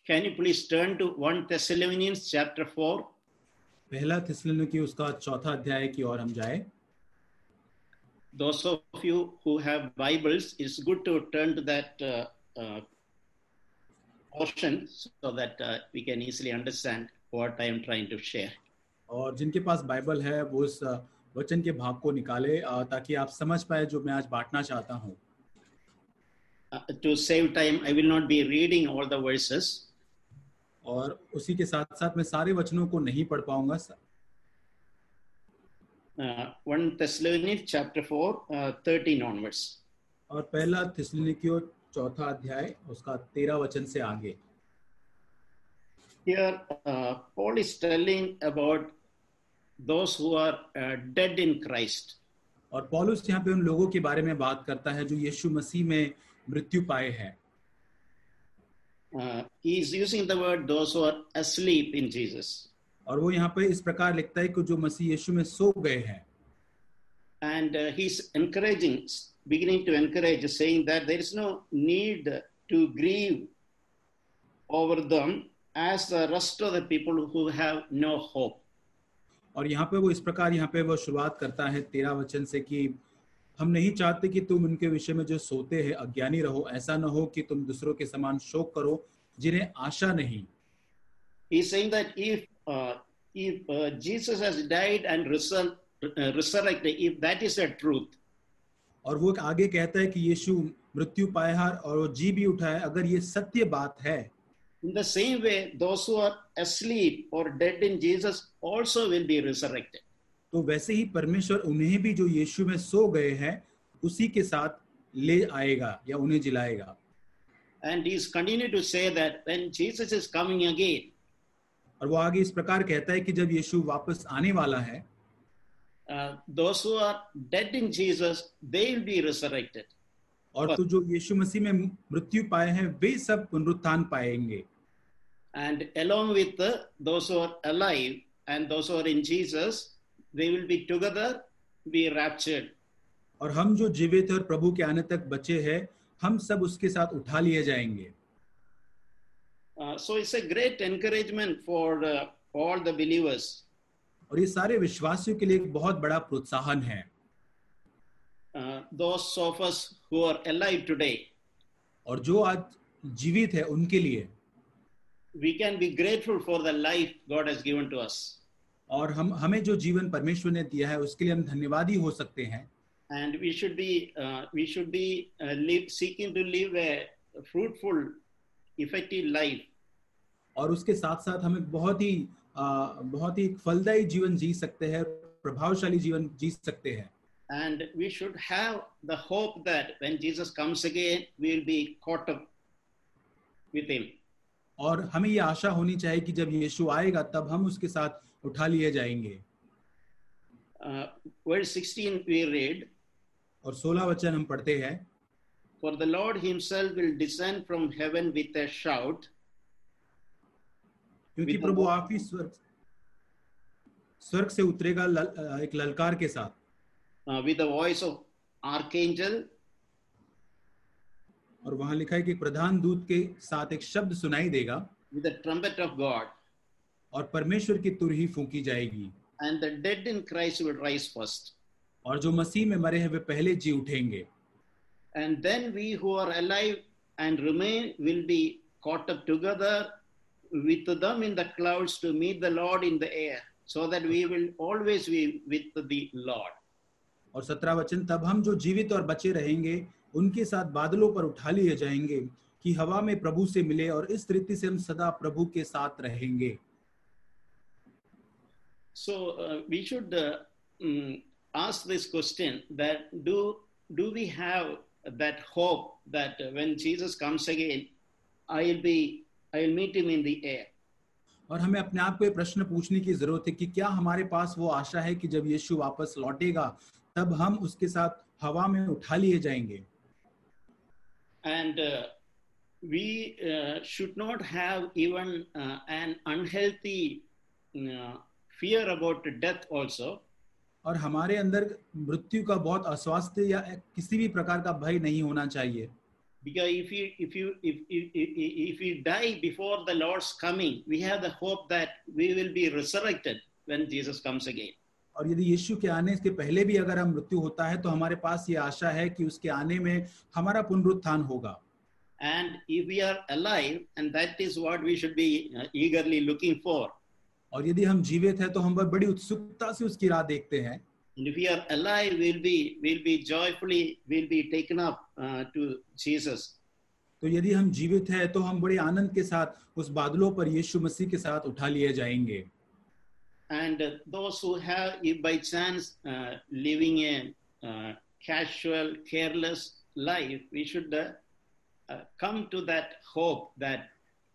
Can you please turn to 1 Thessalonians chapter 4? पहला थिस्सलुनीकी उसका 4था अध्याय की ओर हम जाए। Those of you who have Bibles, it's good to turn to that portion so that we can easily understand what I am trying to share. और जिनके पास Bible है वो इस वचन के भाग को निकाले ताकि आप समझ पाए जो मैं आज बांटना चाहता हूँ। To save time, I will not be reading all the verses. और उसी के साथ साथ मैं सारे वचनों को नहीं पढ़ पाऊंगा। 1 Thessalonians chapter 4, 13 onwards. और पहला थिस्सलुनीकियों 4था अध्याय उसका 13 वचन से आगे। Here Paul is telling about those who are dead in Christ. और पौलुस यहाँ पे उन लोगों के बारे में बात करता है जो यीशु मसीह में मृत्यु पाए हैं। He is using the word those who are asleep in Jesus. और वो यहाँ पे इस प्रकार लिखता है कि जो मसीह यीशु में सो गए हैं। And he's beginning to encourage, saying that there is no need to grieve over them as the rest of the people who have no hope. और यहाँ पे वो इस प्रकार यहाँ पे वो शुरुआत करता है 13 वचन से कि हम नहीं चाहते कि तुम उनके विषय में जो सोते हैं अज्ञानी रहो, ऐसा न हो कि तुम दूसरों के समान शोक करो जिन्हें आशा नहीं। He is saying that if Jesus has died and resurrected, if that is the truth, और वो आगे कहता है कि यीशु मृत्यु पाया और वो जी भी उठा है, अगर ये सत्य बात है, in the same way those who are asleep or dead in Jesus also will be resurrected. तो वैसे ही परमेश्वर उन्हें भी जो यीशु में सो गए हैं उसी के साथ ले आएगा या उन्हें जिलाएगा। And he is continuing to say that when Jesus is coming again, और वो आगे इस प्रकार कहता है कि जब यीशु वापस आने वाला है, those who are dead in Jesus, they will be resurrected. और तो जो यीशु मसीह में मृत्यु पाए हैं वे सब पुनरुत्थान पाएंगे। And along with those who are alive and those who are in Jesus, they will be together, be raptured. और हम जो जीवित और प्रभु के आने तक बचे हैं, हम सब उसके साथ उठा लिए जाएंगे। So it's a great encouragement for all the believers. और ये सारे विश्वासियों के लिए एक बहुत बड़ा प्रोत्साहन है। Those of us who are alive today, और जो आज जीवित है उनके लिए we can be grateful for the life God has given to us. और हमें जो जीवन परमेश्वर ने दिया है उसके लिए हम धन्यवादी हो सकते हैं। And we should be seeking to live a fruitful, effective life. और उसके साथ साथ हमें बहुत ही फलदायी जीवन जी सकते हैं, प्रभावशाली जीवन जी सकते हैं। And we should have the hope that when Jesus comes again, we will be caught up with him. और हमें ये आशा होनी चाहिए कि जब यीशु आएगा तब हम उसके साथ उठा लिए जाएंगे। Verse 16 we read, और 16 वचन हम पढ़ते हैं, For the Lord himself will descend from heaven with a shout. क्योंकि प्रभु आप ही स्वर्ग से उतरेगा एक ललकार के साथ। With the voice of archangel. और वहां लिखा है कि प्रधान दूत के साथ एक शब्द सुनाई देगा। With the trumpet of God. और परमेश्वर की तुरही फूंकी जाएगी। And the dead in Christ will rise first. और जो मसीह में मरे हैं वे पहले जी उठेंगे। And then we who are alive and remain will be caught up together with them in the clouds to meet the Lord in the air, so that we will always be with the Lord. और 17 वचन, तब हम जो जीवित और बचे रहेंगे उनके साथ बादलों पर उठा लिए जाएंगे कि हवा में प्रभु से मिले, और इस रीति से हम सदा प्रभु के साथ रहेंगे। So we should ask this question, that do we have that hope that when Jesus comes again, I'll meet him in the air. और हमें अपने आप को ये प्रश्न पूछने की जरूरत है कि क्या हमारे पास वो आशा है कि जब यीशु वापस लौटेगा तब हम उसके साथ हवा में उठा लिए जाएंगे। And we should not have even an unhealthy fear about death also. और हमारे अंदर मृत्यु का बहुत अस्वास्थ्य या किसी भी प्रकार का भय नहीं होना चाहिए। Because if you die before the Lord's coming, we have the hope that we will be resurrected when Jesus comes again. और यदि यीशु के आने के पहले भी अगर हम मृत्यु होता है तो हमारे पास ये आशा है कि उसके आने में हमारा पुनरुत्थान होगा. And if we are alive, and that is what we should be eagerly looking for. और यदि हम जीवित हैं तो हम बड़ी उत्सुकता से उसकी राह देखते हैं. And if we are alive, we'll be joyfully, we'll be taken up to Jesus. तो यदि हम जीवित हैं तो हम बड़े आनंद के साथ उस बादलों पर यीशु मसीह के साथ उठा लिए जाएंगे. And those who have, if by chance, living a casual, careless life, we should come to that hope that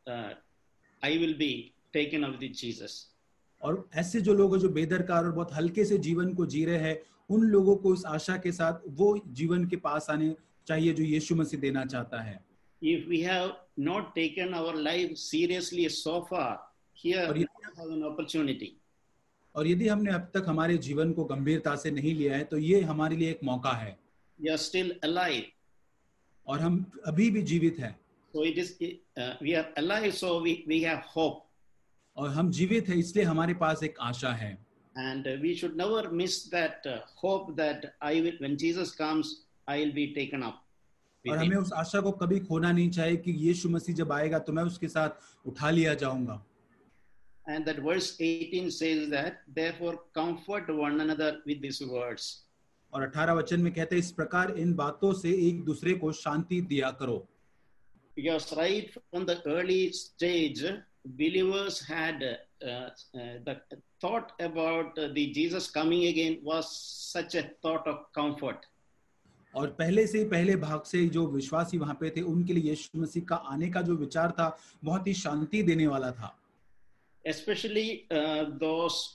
I will be taken up with Jesus. और ऐसे जो लोग हैं जो बेदरकार और बहुत हल्के से जीवन को जी रहे हैं, उन लोगों को इस आशा के साथ वो जीवन के पास आने चाहिए जो यीशु मसीह देना चाहता है. If we have not taken our life seriously so far, here we have an opportunity. और यदि हमने अब तक हमारे जीवन को गंभीरता से नहीं लिया है तो ये हमारे लिए एक मौका है. We are still alive. और हम अभी भी जीवित हैं. So it is we are alive, so we have hope. और हम जीवित हैं इसलिए हमारे पास एक आशा है. And we should never miss that hope that when Jesus comes, I will be taken up. और हमें उस आशा को कभी खोना नहीं चाहिए कि यीशु मसीह जब आएगा तो मैं उसके साथ उठा लिया जाऊंगा. And that verse 18 says that, therefore comfort one another with these words. और 18 वचन में कहते हैं इस प्रकार इन बातों से एक दूसरे को शांति दिया करो. Because right from the early stage, believers had the thought about the Jesus coming again was such a thought of comfort. और पहले से ही पहले भाग से जो विश्वासी वहां पे थे उनके लिए यीशु मसीह का आने का जो विचार था बहुत ही शांति देने वाला था. Especially those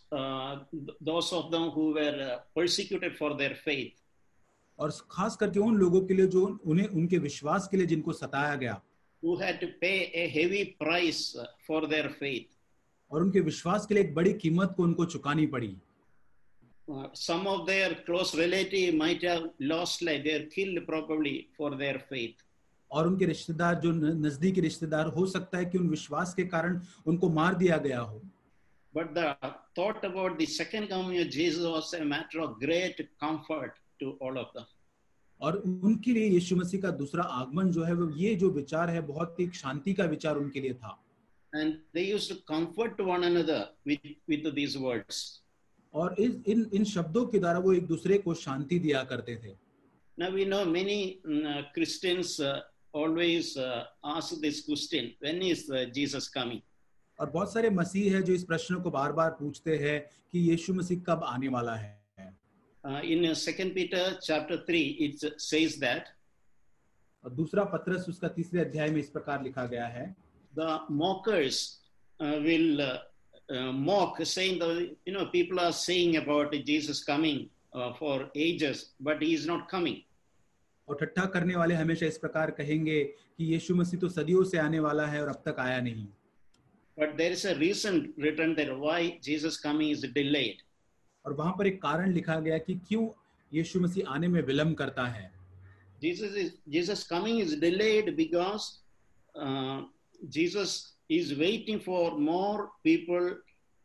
of them who were persecuted for their faith. और खास करके उन लोगों के लिए जो उन्हें उनके विश्वास के लिए जिनको सताया गया. Who had to pay a heavy price for their faith. और उनके विश्वास के लिए एक बड़ी कीमत को उनको चुकानी पड़ी. Some of their close relatives might have lost life. They are killed probably for their faith. और उनके रिश्तेदार जो नजदीकी रिश्तेदार हो सकता है कि उन विश्वास के कारण उनको मार दिया गया हो. But the thought about the second coming of Jesus was a matter of great comfort to all of them. और उनके लिए यीशु मसीह का दूसरा आगमन जो है वो ये जो विचार है बहुत ही शांति का विचार उनके लिए था. And they used to comfort one another with these words. और इन शब्दों के द्वारा वो एक दूसरे को शांति दिया करते थे. Now we know many Christians always ask this question, when is Jesus coming? और बहुत सारे मसीह है जो इस प्रश्न को बार-बार पूछते हैं कि यीशु मसीह कब आने वाला है. In 2 Peter chapter 3 it says that. और दूसरा पत्रस उसका 3 अध्याय में इस प्रकार लिखा गया है. The mockers will mock, saying that people are saying about Jesus coming for ages, but he is not coming. और ठट्ठा करने वाले हमेशा इस प्रकार कहेंगे कि यीशु मसीह तो सदियों से आने वाला है और अब तक आया नहीं. But there is a reason written there why Jesus coming is delayed. और वहां पर एक कारण लिखा गया कि क्यों यीशु मसीह आने में विलंब करता है. Jesus coming is delayed because Jesus is waiting for more people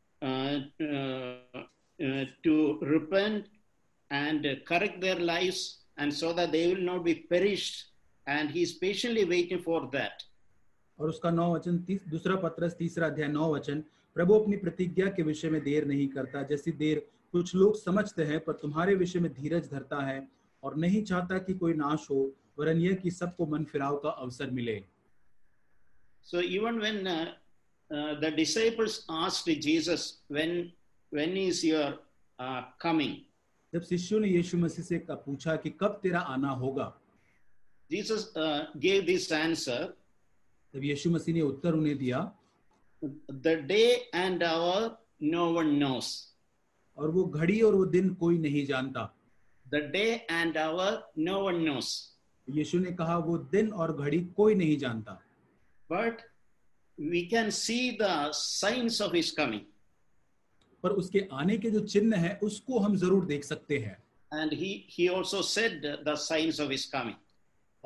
to repent and correct their lives, and so that they will not be perished, and he is patiently waiting for that. और उसका 9 वचन दूसरा पत्रस 3 अध्याय 9 वचन, प्रभु अपनी प्रतिज्ञा के विषय में देर नहीं करता जैसी देर कुछ लोग समझते हैं, पर तुम्हारे विषय में धीरज धरता है और नहीं चाहता कि कोई नाश हो वरन यह कि सबको मन फिराव का अवसर मिले. So even when the disciples asked Jesus, when is your coming? जब शिष्यों ने यीशु मसीह से पूछा कि कब तेरा आना होगा, Jesus gave this answer. तब यीशु मसीह ने उत्तर उन्हें दिया, The day and hour no one knows. और वो घड़ी और वो दिन कोई नहीं जानता. The day and hour no one knows. यीशु ने कहा वो दिन और घड़ी कोई नहीं जानता. But we can see the signs of his coming. पर उसके आने के जो चिन्ह है उसको हम जरूर देख सकते हैं. And he also said the signs of his coming.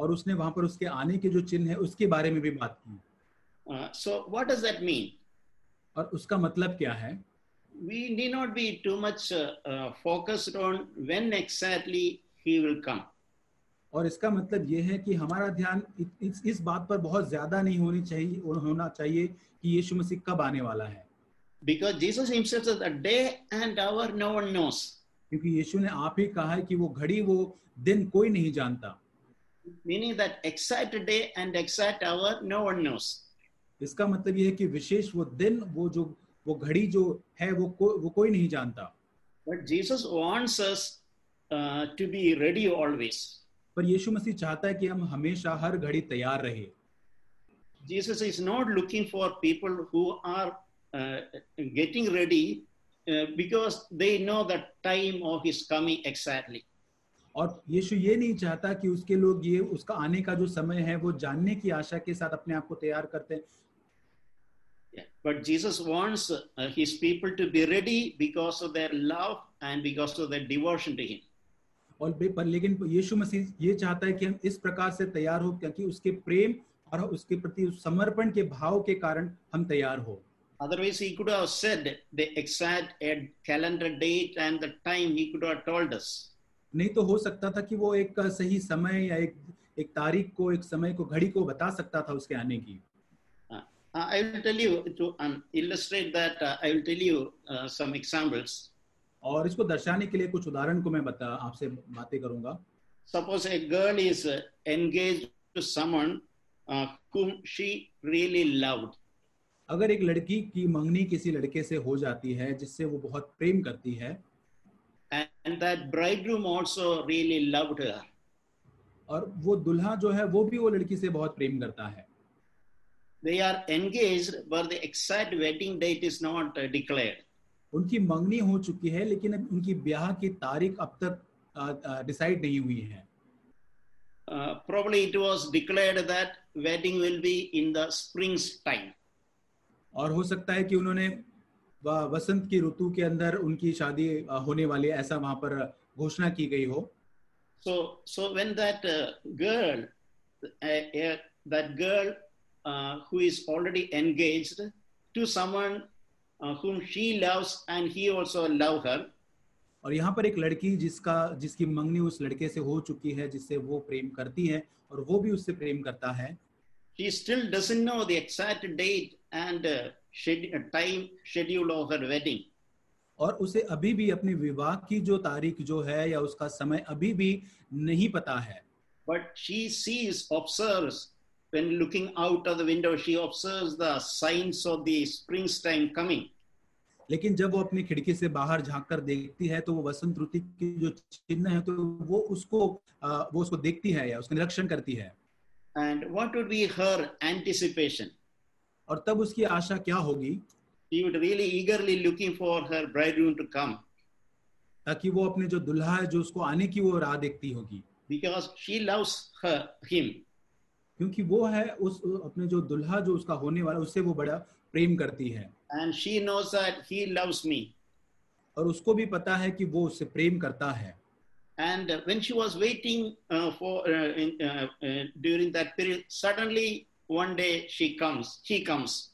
और उसने वहां पर उसके आने के जो चिन्ह है उसके बारे में भी बात की। So what does that mean? और उसका मतलब क्या है? We need not be too much focused on when exactly he will come. और इसका मतलब ये है कि हमारा ध्यान इस बात पर बहुत ज्यादा नहीं होना चाहिए कि यीशु मसीह कब आने वाला है, Because Jesus himself says, the day and hour no one knows. क्योंकि यीशु ने आप ही कहा है कि वो घड़ी वो दिन कोई नहीं जानता। Meaning that exact day and exact hour no one knows. इसका मतलब ये है कि विशेष वो दिन वो घड़ी जो है वो कोई नहीं जानता। But Jesus wants us to be ready always. पर यीशु मसीह चाहता है कि हम हमेशा हर घड़ी तैयार रहे। Jesus is not looking for people who are getting ready because they know the time of his coming exactly. और यीशु ये नहीं चाहता कि उसके लोग ये उसका आने का जो समय है वो जानने की आशा के साथ अपने आप को तैयार करते हैं। Yeah. But Jesus wants his people to be ready because of their love and because of their devotion to him. और लेकिन यीशु मसीह ये चाहता है कि हम इस प्रकार से तैयार हो क्योंकि उसके प्रेम और उसके प्रति समर्पण के भाव के कारण हम तैयार हो। Otherwise, he could have said the exact calendar date and the time. He could have told us. नहीं तो हो सकता था कि वो एक सही समय या एक तारीख को, एक समय को, घड़ी को बता सकता था उसके आने की। I will tell you to illustrate that. I will tell you some examples. और इसको दर्शाने के लिए कुछ उदाहरण को मैं आपसे बातें करूंगा। Suppose a girl is engaged to someone whom she really loved. अगर एक लड़की की मंगनी किसी लड़के से हो जाती है जिससे वो बहुत प्रेम करती है, and that bridegroom also really loved her. और वो दुल्हा जो है वो भी वो लड़की से बहुत प्रेम करता है। They are engaged, but the exact wedding date is not declared. उनकी मंगनी हो चुकी है लेकिन उनकी ब्याह की तारीख अब तक डिसाइड नहीं हुई है। Probably it was declared that wedding will be in the spring's time. और हो सकता है कि उन्होंने वसंत की ऋतु के अंदर उनकी शादी होने वाली है, ऐसा वहां पर घोषणा की गई हो। So when that girl who is already engaged to someone whom she loves and he also love her. और यहाँ पर एक लड़की जिसकी मंगनी उस लड़के से हो चुकी है जिससे वो प्रेम करती है और वो भी उससे प्रेम करता है। She still doesn't know the exact date and time schedule of her wedding. और उसे अभी भी अपने विवाह की जो तारीख जो है या उसका समय अभी भी नहीं पता है। But she observes when looking out of the window, she observes the signs of the springtime coming. लेकिन जब वो अपनी खिड़की से बाहर झांक कर देखती है तो वो वसंत ऋतु की जो चिन्ह है तो वो उसको देखती है या उसका निरीक्षण करती है। And what would be her anticipation? और तब उसकी आशा क्या होगी? She would really eagerly looking for her bridegroom to come. ताकि वो अपने जो दुल्हा है जो उसको आने की वो राह देखती होगी। Because she loves him. क्योंकि वो है अपने जो दुल्हा जो उसका होने वाला उससे वो बड़ा प्रेम करती है। And she knows that he loves me. और उसको भी पता है कि वो उससे प्रेम करता है। And when she was waiting during that period, suddenly one day he comes.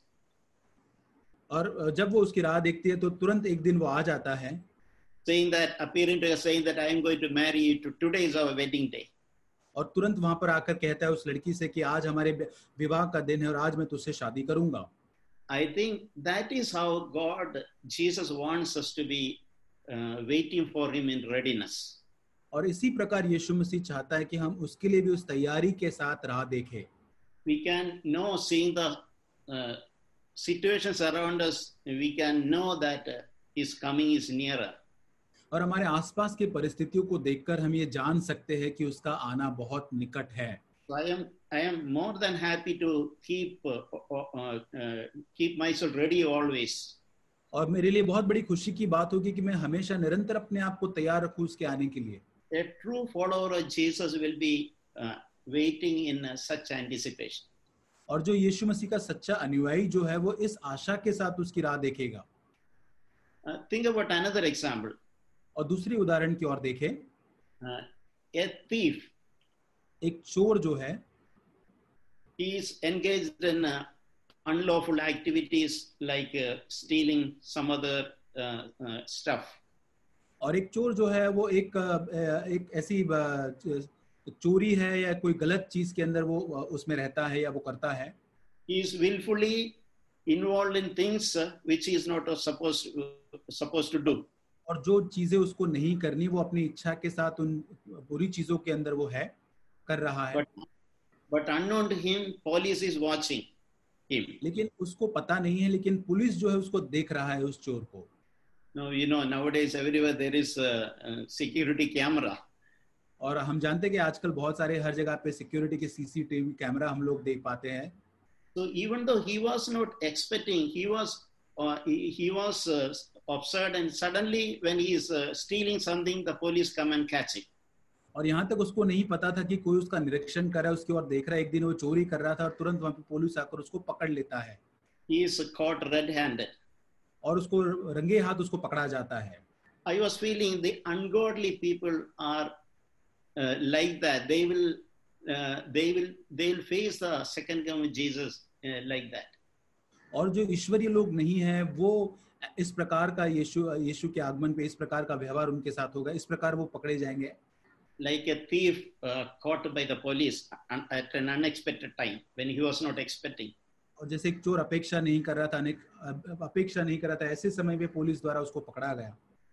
और जब वो उसकी राह देखती है तो तुरंत एक दिन वो आ जाता है। Appearing to her, saying that I am going to marry you. Today is our wedding day. और तुरंत वहां पर आकर कहता है उस लड़की से कि आज हमारे विवाह का दिन है और आज मैं तुझसे शादी करूंगा। I think that is how Jesus wants us to be waiting for him in readiness. और इसी प्रकार यीशु मसीह चाहता है कि हम उसके लिए भी उस तैयारी के साथ राह देखें। We can know, seeing the situations around us, we can know that his coming is nearer. और हमारे आसपास की परिस्थितियों को देखकर हम ये जान सकते हैं कि उसका आना बहुत निकट है। So I am more than happy to keep myself ready always. और मेरे लिए बहुत बड़ी खुशी की बात होगी कि मैं हमेशा निरंतर अपने आप को तैयार रखूं उसके आने के लिए। A true follower of Jesus will be waiting in such anticipation. और जो यीशु मसीह का सच्चा अनुयायी जो है वो इस आशा के साथ उसकी राह देखेगा। Think about another example. और दूसरी उदाहरण की ओर देखें। A thief एक चोर जो है he is engaged in unlawful activities like stealing some other stuff. और एक चोर जो है वो एक ऐसी चोरी है या कोई गलत चीज के अंदर वो उसमें रहता है या वो करता है. He is willfully involved in things which he is not supposed to do. और जो चीजें उसको नहीं करनी वो अपनी इच्छा के साथ उन बुरी चीजों के अंदर वो है कर रहा है. But unknown to him, police is watching him. लेकिन उसको पता नहीं है, लेकिन पुलिस जो है उसको देख रहा है उस चोर को. No, you know, nowadays everywhere there is a security camera. और हम जानते हैं कि आजकल बहुत सारे हर जगह पे सिक्योरिटी के सीसीटीवी कैमरा हम लोग देख पाते हैं. So even though he was not expecting, he was observed, and suddenly when he is stealing something, the police come and catch him. और यहाँ तक उसको नहीं पता था कि कोई उसका निरीक्षण कर रहा है, उसकी ओर देख रहा है. एक दिन वो चोरी कर रहा था और तुरंत वहां पे पुलिस आकर उसको पकड़ लेता है. He is caught red-handed. और उसको रंगे हाथ उसको पकड़ा जाता है. I was feeling the ungodly people are like that. They will face the second coming of Jesus like that. और जो ईश्वरीय लोग नहीं हैं वो इस प्रकार का यीशु के आगमन पे इस प्रकार का व्यवहार उनके साथ होगा. इस प्रकार वो पकड़े जाएंगे. Like a thief caught by the police at an unexpected time when he was not expecting. और जैसे एक चोर अपेक्षा नहीं कर रहा था ऐसे समय में पुलिस द्वारा उसको पकड़ा गया.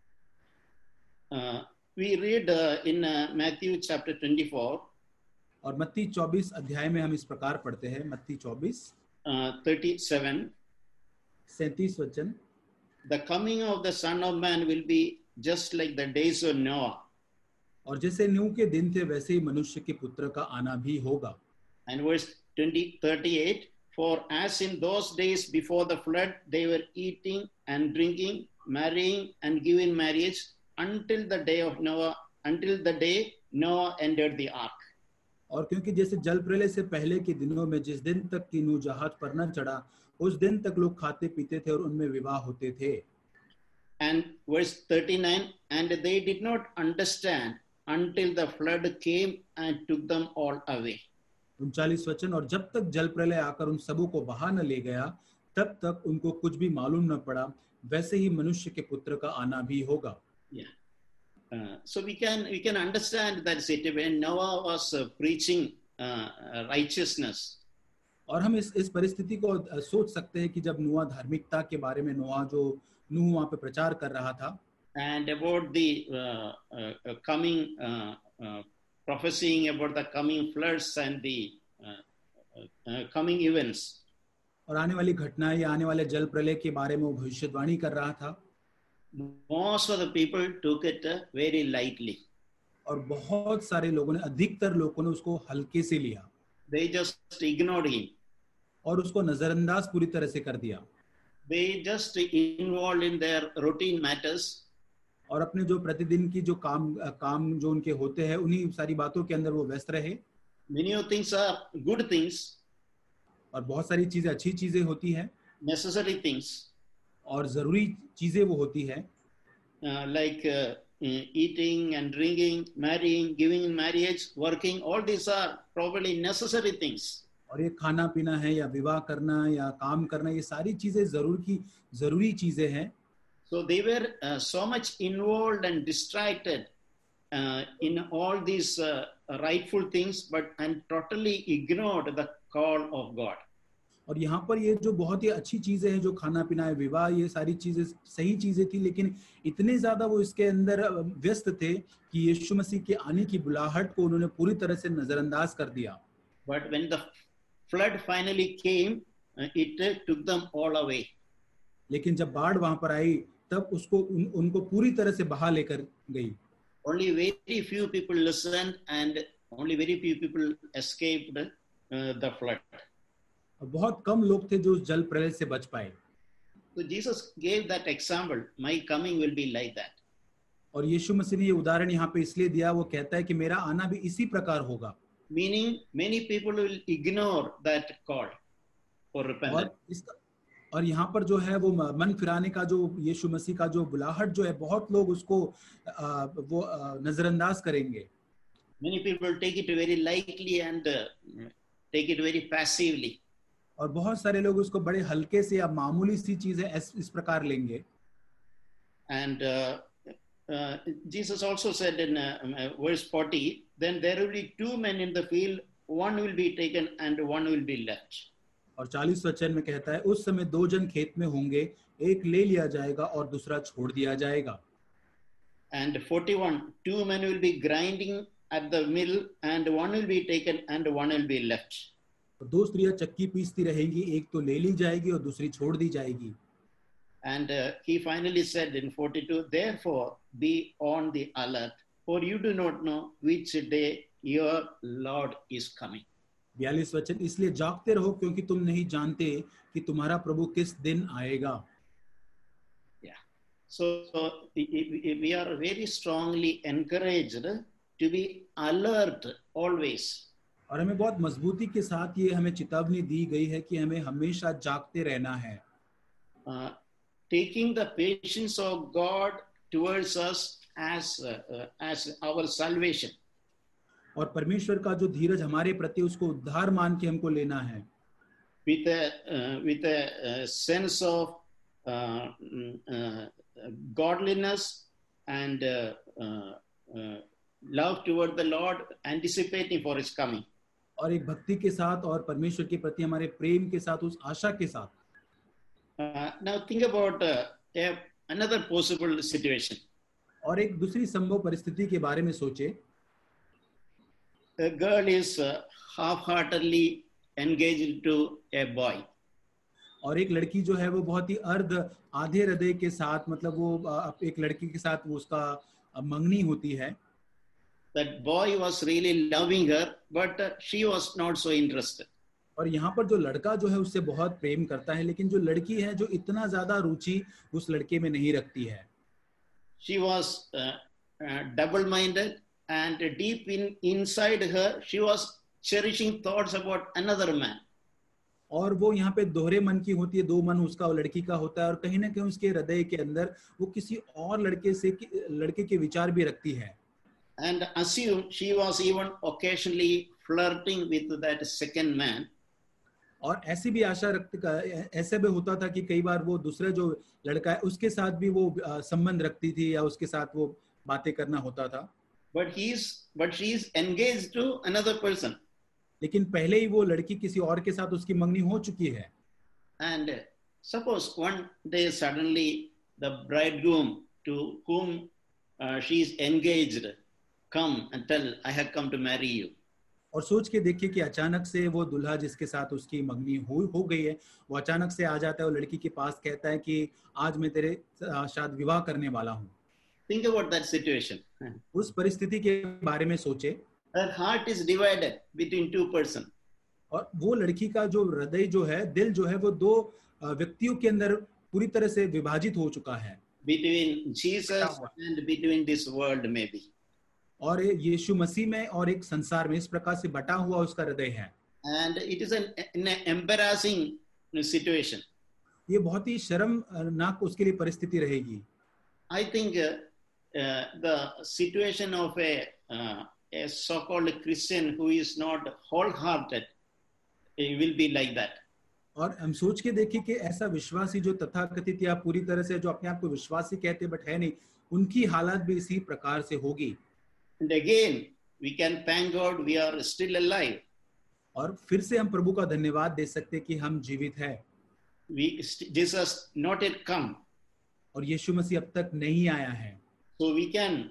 We read in Matthew chapter 24. और मत्ती 24 अध्याय में हम इस प्रकार पढ़ते हैं. मत्ती 24 37 वचन. The coming of the Son of Man will be just like the days of Noah. और जैसे नूह के दिन थे वैसे ही मनुष्य के पुत्र का आना भी होगा. And verse 38, for as in those days before the flood, they were eating and drinking, marrying and giving marriage until the day Noah entered the ark. और क्योंकि जैसे जल प्रलय से पहले के दिनों में जिस दिन तक कि नूह जहाज पर न चढ़ा उस दिन तक लोग खाते पीते थे और उनमें विवाह होते थे. And verse 39, and they did not understand until the flood came and took them all away. 39 वचन. और जब तक जल प्रलय आकर उन सबों को बहा न ले गया तब तक उनको कुछ भी मालूम न पड़ा. वैसे ही मनुष्य के पुत्र का आना भी होगा. Yeah. So we can understand that when Noah was preaching righteousness. और हम इस परिस्थिति को सोच सकते हैं कि जब नूह धार्मिकता के बारे में नूह वहां पे प्रचार कर रहा था. And about the coming prophesying about the coming floods and the coming events. और आने वाली घटनाएं या आने वाले जल प्रलय के बारे में वो भविष्यवाणी कर रहा था. Most of the people took it very lightly. और बहुत सारे लोगों ने अधिकतर लोगों ने उसको हल्के से लिया. They just ignored him. और उसको नजरअंदाज पूरी तरह से कर दिया. They just involved in their routine matters. और अपने जो प्रतिदिन की जो काम जो उनके होते हैं उन्हीं सारी बातों के अंदर वो व्यस्त रहे. Many of things are good things. और बहुत सारी चीजें अच्छी चीजें होती हैं. Necessary things. और जरूरी चीजें वो होती है. Like eating and drinking, marrying, giving in marriage, working, all these are probably necessary things. और ये खाना पीना है या विवाह करना या काम करना ये सारी चीजें जरूरी चीजें हैं. So they were so much involved and distracted in all these rightful things, and totally ignored the call of God. और यहाँ पर ये जो बहुत ही अच्छी चीजें हैं जो खाना पीना है विवाह ये सारी चीजें सही चीजें थी लेकिन इतने ज्यादा वो इसके अंदर व्यस्त थे कि यीशु मसीह के आने की बुलाहट को उन्होंने पूरी तरह से नजरअंदाज कर दिया. But when the flood finally came, it took them all away. लेकिन जब बाढ़ वहां पर आई तब उनको पूरी तरह से बहा लेकर गई. Only very few people listened and only very few people escaped the flood. बहुत कम लोग थे जो उस जल प्रलय से बच पाए. So Jesus gave that example. My coming will be like that. और यीशु मसीह ने ये उदाहरण यहाँ पे इसलिए दिया वो कहता है कि मेरा आना भी इसी प्रकार होगा. Meaning many people will ignore that call for repentance. और यहाँ पर जो है वो मन फिराने का जो यीशु मसीह का जो बुलाहट जो है बहुत लोग उसको वो नजरअंदाज करेंगे. Many people take it very lightly and take it very passively. और बहुत सारे लोग उसको बड़े हल्के से या मामूली सी चीज है इस प्रकार लेंगे. And Jesus also said in verse 40, then there will be two men in the field, one will be taken and one will be left. और 40 वचन में कहता है उस समय दो जन खेत में होंगे, एक ले लिया जाएगा और दूसरा छोड़ दिया जाएगा. And 41, two men will be grinding at the mill and one will be taken and one will be left. दो स्त्रियां चक्की पीसती रहेंगी, एक तो ले ली जाएगी और दूसरी छोड़ दी जाएगी. And he finally said in 42, therefore be on the alert, for you do not know which day your Lord is coming. 42 वचन, इसलिए जागते रहो क्योंकि तुम नहीं जानते कि तुम्हारा प्रभु किस दिन आएगा. Yeah. So we are very strongly encouraged to be alert always. और हमें बहुत मजबूती के साथ ये हमें चेतावनी दी गई है कि हमें हमेशा जागते रहना है. Taking the patience of God towards us as our salvation. और परमेश्वर का जो धीरज हमारे प्रति उसको उद्धार मान के हमको लेना है. With a sense of godliness and love toward the Lord, anticipating for His coming. और एक भक्ति के साथ और परमेश्वर के प्रति हमारे प्रेम के साथ, उस आशा के साथ. Now think about another possible situation. और एक दूसरी संभव परिस्थिति के बारे में सोचे. A girl is half-heartedly engaged to a boy. और एक लड़की जो है वो बहुत ही आधे हृदय के साथ, मतलब वो एक लड़की के साथ वो उसका मंगनी होती है. That boy was really loving her, but she was not so interested. और यहाँ पर जो लड़का जो है उससे बहुत प्रेम करता है, लेकिन जो लड़की है जो इतना ज्यादा रुचि उस लड़के में नहीं रखती है. She was double-minded, and deep inside her, she was cherishing thoughts about another man. और वो यहाँ पे दोहरे मन की होती है, दो मन उसका और लड़की का होता है, और कहीं ना कहीं उसके हृदय के अंदर वो किसी और लड़के के विचार भी रखती है. And assume she was even occasionally flirting with that second man. और ऐसी भी आशा ऐसे भी होता था कि कई बार वो दूसरा जो लड़का है उसके साथ भी वो संबंध रखती थी या उसके साथ वो बातें करना होता था. But she is engaged to another person. लेकिन पहले ही वो लड़की किसी और के साथ उसकी मंगनी हो चुकी है. And suppose one day suddenly the bridegroom to whom she is engaged come and tell, I have come to marry you. और सोच के देखिए कि अचानक से वो दुल्हा जिसके साथ उसकी मंगनी हो गई है, वो अचानक से आ जाता है और लड़की के पास कहता है कि आज मैं तेरे साथ विवाह करने वाला हूँ. Think about that situation. उस परिस्थिति के बारे में सोचे. Her heart is divided between two persons. और वो लड़की का जो हृदय जो है, दिल जो है, वो दो व्यक्तियों के अंदर पूरी तरह से विभाजित हो चुका है. Between Jesus and between this world maybe. और यीशु मसीह में और एक संसार में, इस प्रकार से बटा हुआ उसका हृदय है. And it is an embarrassing situation. ये बहुत ही शर्मनाक उसके लिए परिस्थिति रहेगी. I think the situation of a so-called Christian who is not wholehearted will be like that. और हम सोच के देखिए कि ऐसा विश्वासी जो तथाकथित या पूरी तरह से जो अपने आप को विश्वासी कहते बट है नहीं, उनकी हालत भी इसी प्रकार से होगी. And again we can thank God we are still alive. और फिर से हम प्रभु का धन्यवाद दे सकते कि हम जीवित हैं. Jesus not yet come. और यीशु मसीह अब तक नहीं आया है. So we can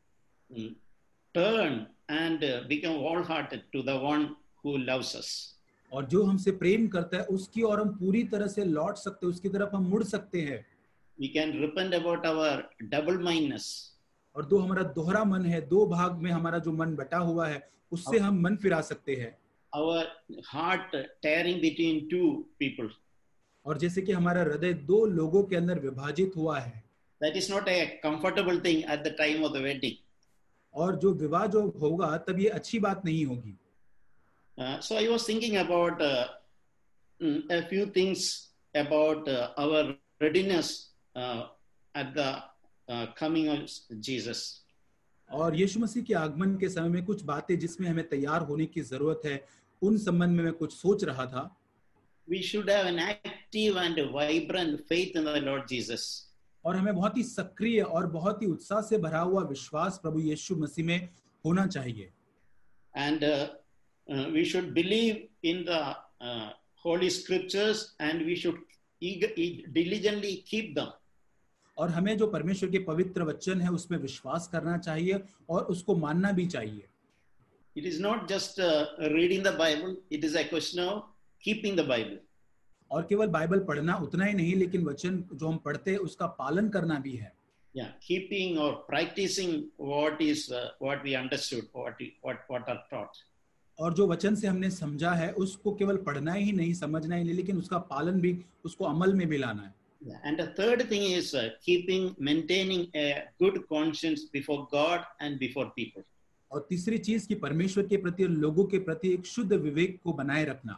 turn and become wholehearted to the one who loves us. और जो हमसे प्रेम करता है उसकी और हम पूरी तरह से लौट सकते हैं, उसकी तरफ हम मुड़ सकते हैं. We can repent about our double-mindedness. और दो हमारा दोहरा मन है, दो भाग में हमारा जो मन बटा हुआ है, उससे हम मन फिरा सकते हैं. Our heart tearing between two people. और जैसे कि हमारा हृदय दो लोगों के अंदर विभाजित हुआ है. That is not a comfortable thing at the time of the wedding. और जो विवाह जो होगा तब ये अच्छी बात नहीं होगी. So I was thinking about a few things about our readiness at the coming of Jesus. और यीशु मसीह के आगमन के समय में कुछ बातें जिसमें हमें तैयार होने की जरूरत है, उन संबंध में मैं कुछ सोच रहा था। We should have an active and vibrant faith in the Lord Jesus. और हमें बहुत ही सक्रिय और बहुत ही उत्साह से भरा हुआ विश्वास प्रभु यीशु मसीह में होना चाहिए। And we should believe in the Holy Scriptures, and we should diligently keep them. और हमें जो परमेश्वर के पवित्र वचन है उसमें विश्वास करना चाहिए और उसको मानना भी चाहिए। It is not just reading the Bible, it is a question of keeping the Bible. और केवल बाइबल पढ़ना उतना ही नहीं, लेकिन वचन जो हम पढ़ते हैं उसका पालन करना भी है। Yeah, keeping or practicing what we understood, what are taught. और जो वचन से हमने समझा है उसको केवल पढ़ना ही नहीं, समझना ही नहीं, लेकिन उसका पालन भी, उसको अमल में भी लाना है। Yeah. And the third thing is maintaining a good conscience before God and before people. और तीसरी चीज कि परमेश्वर के प्रति और लोगों के प्रति एक शुद्ध विवेक को बनाए रखना।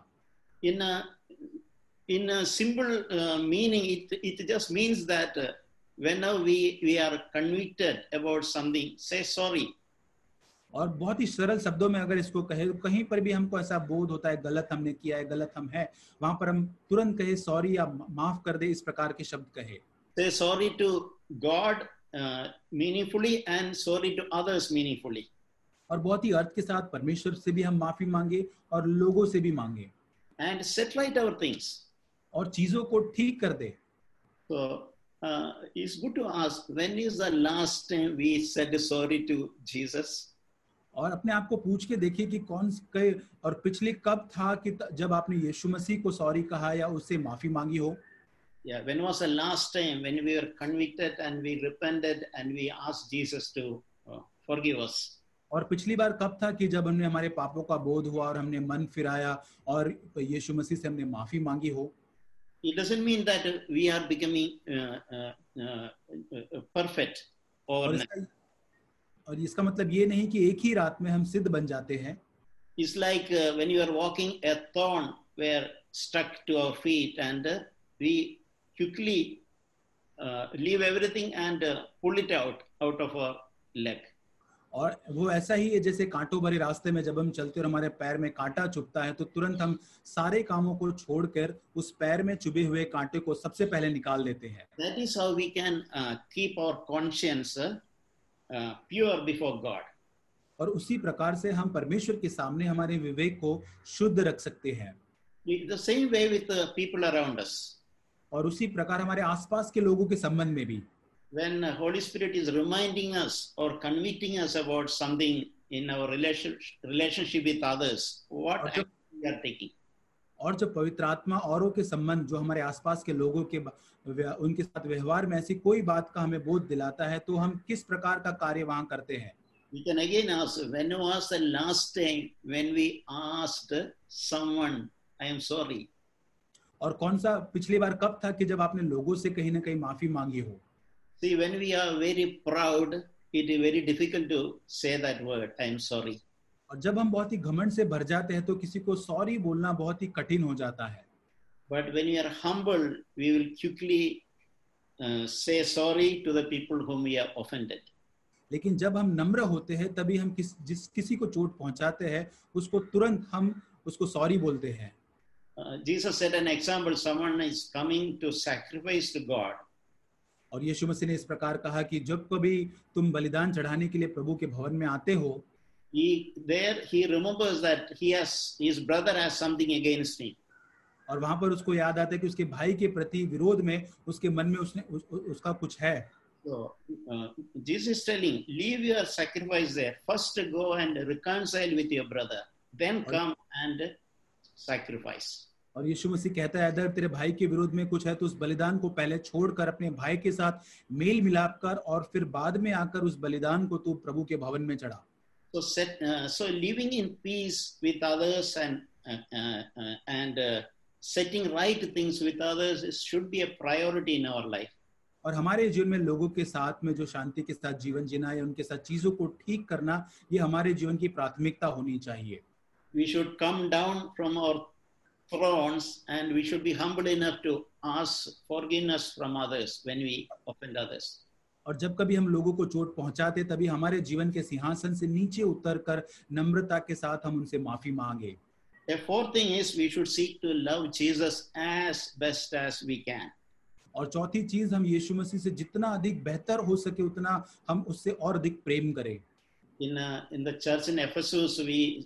In a simple meaning, it just means that whenever we are convicted about something, say sorry. और बहुत ही सरल शब्दों में अगर इसको कहे, कहीं पर भी हमको ऐसा बोध होता है गलत हमने किया है, गलत हम है, वहां पर हम तुरंत कहे सॉरी या माफ कर दे, इस प्रकार के शब्द कहे। Say sorry to God meaningfully and sorry to others meaningfully. और बहुत ही अर्थ के साथ परमेश्वर से भी हम माफी मांगे और लोगों से भी मांगे। And set right our things. और चीजों को ठीक कर दे। So it's good to ask, when is the last time we said sorry to Jesus? और अपने आप को पूछ के देखिए कि कौन के और पिछले कब था कि जब आपने यीशु मसीह को सॉरी कहा या उससे माफी मांगी हो। Yeah, when was the last time when we were convicted and we repented and we asked Jesus to forgive us? और पिछली बार कब था कि जब हमने हमारे पापों का बोध हुआ और हमने मन फिराया और यीशु मसीह से हमने माफी मांगी हो। It doesn't mean that we are becoming perfect overnight. और इसका मतलब ये नहीं कि एक ही रात में हम सिद्ध बन जाते हैं। It's like when you are walking, a thorn were stuck to our feet and we quickly leave everything and pull it out of our leg. और वो ऐसा ही है जैसे कांटों भरे रास्ते में जब हम चलते और हमारे पैर में कांटा चुभता है तो तुरंत हम सारे कामों को छोड़कर उस पैर में चुभे हुए कांटे को सबसे पहले निकाल देते हैं। That is how we can keep our conscience pure before God. और उसी प्रकार से हम परमेश्वर के सामने हमारे विवेक को शुद्ध रख सकते हैं। The same way with the people around us. और उसी प्रकार हमारे आसपास के लोगों के संबंध में भी। When the Holy Spirit is reminding us or convicting us about something in our relationship with others, what action we are taking? और जब पवित्र आत्मा औरों के संबंध जो हमारे आसपास के लोगों के उनके साथ व्यवहार में ऐसी कोई बात का हमें बोध दिलाता है तो हम किस प्रकार का कार्य वहां करते हैं। We can again ask, when was the last time when we asked someone, I am sorry? और कौन सा पिछली बार कब था कि जब आपने लोगों से कहीं ना कहीं माफी मांगी हो। See, when we are very proud, it is very difficult to say that word, I am sorry. और जब हम बहुत ही घमंड से भर जाते हैं तो किसी को सॉरी बोलना बहुत ही कठिन हो जाता है। But when we are humble, we will quickly say sorry to the people whom we have offended. लेकिन जब हम नम्र होते हैं तभी हम किसी को चोट पहुंचाते हैं उसको तुरंत हम उसको सॉरी बोलते हैं। Jesus set an example, someone is coming to sacrifice to God. और यीशु मसीह ने इस प्रकार कहा कि जब कभी तुम बलिदान चढ़ाने के लिए प्रभु के भवन में आते हो, he remembers that his brother has something against him. और वहां पर उसको याद आता है कि उसके भाई के प्रति विरोध में उसके मन में उसका कुछ है। So Jesus is telling, leave your sacrifice there. First go and reconcile with your brother, then come and sacrifice. और यीशु मसीह कहता है अगर तेरे भाई के विरोध में कुछ है तो उस बलिदान को पहले छोड़कर अपने भाई के साथ मेल मिलाप कर और फिर बाद में आकर उस बलिदान को तू प्रभु के भवन में चढ़ा। So living in peace with others and setting right things with others should be a priority in our life. और हमारे जीवन में लोगों के साथ में जो शांति के साथ जीवन जीना या उनके साथ चीजों को ठीक करना ये हमारे जीवन की प्राथमिकता होनी चाहिए। We should come down from our thrones and we should be humble enough to ask forgiveness from others when we offend others. और जब कभी हम लोगों को चोट पहुंचाते तभी हमारे जीवन के सिंहासन से नीचे उतरकर नम्रता के साथ हम उनसे माफी मांगे। The fourth thing is we should seek to love Jesus as best as we can. और चौथी चीज, हम यीशु मसीह से जितना अधिक बेहतर हो सके उतना हम उससे और अधिक प्रेम करें। In the church in Ephesus,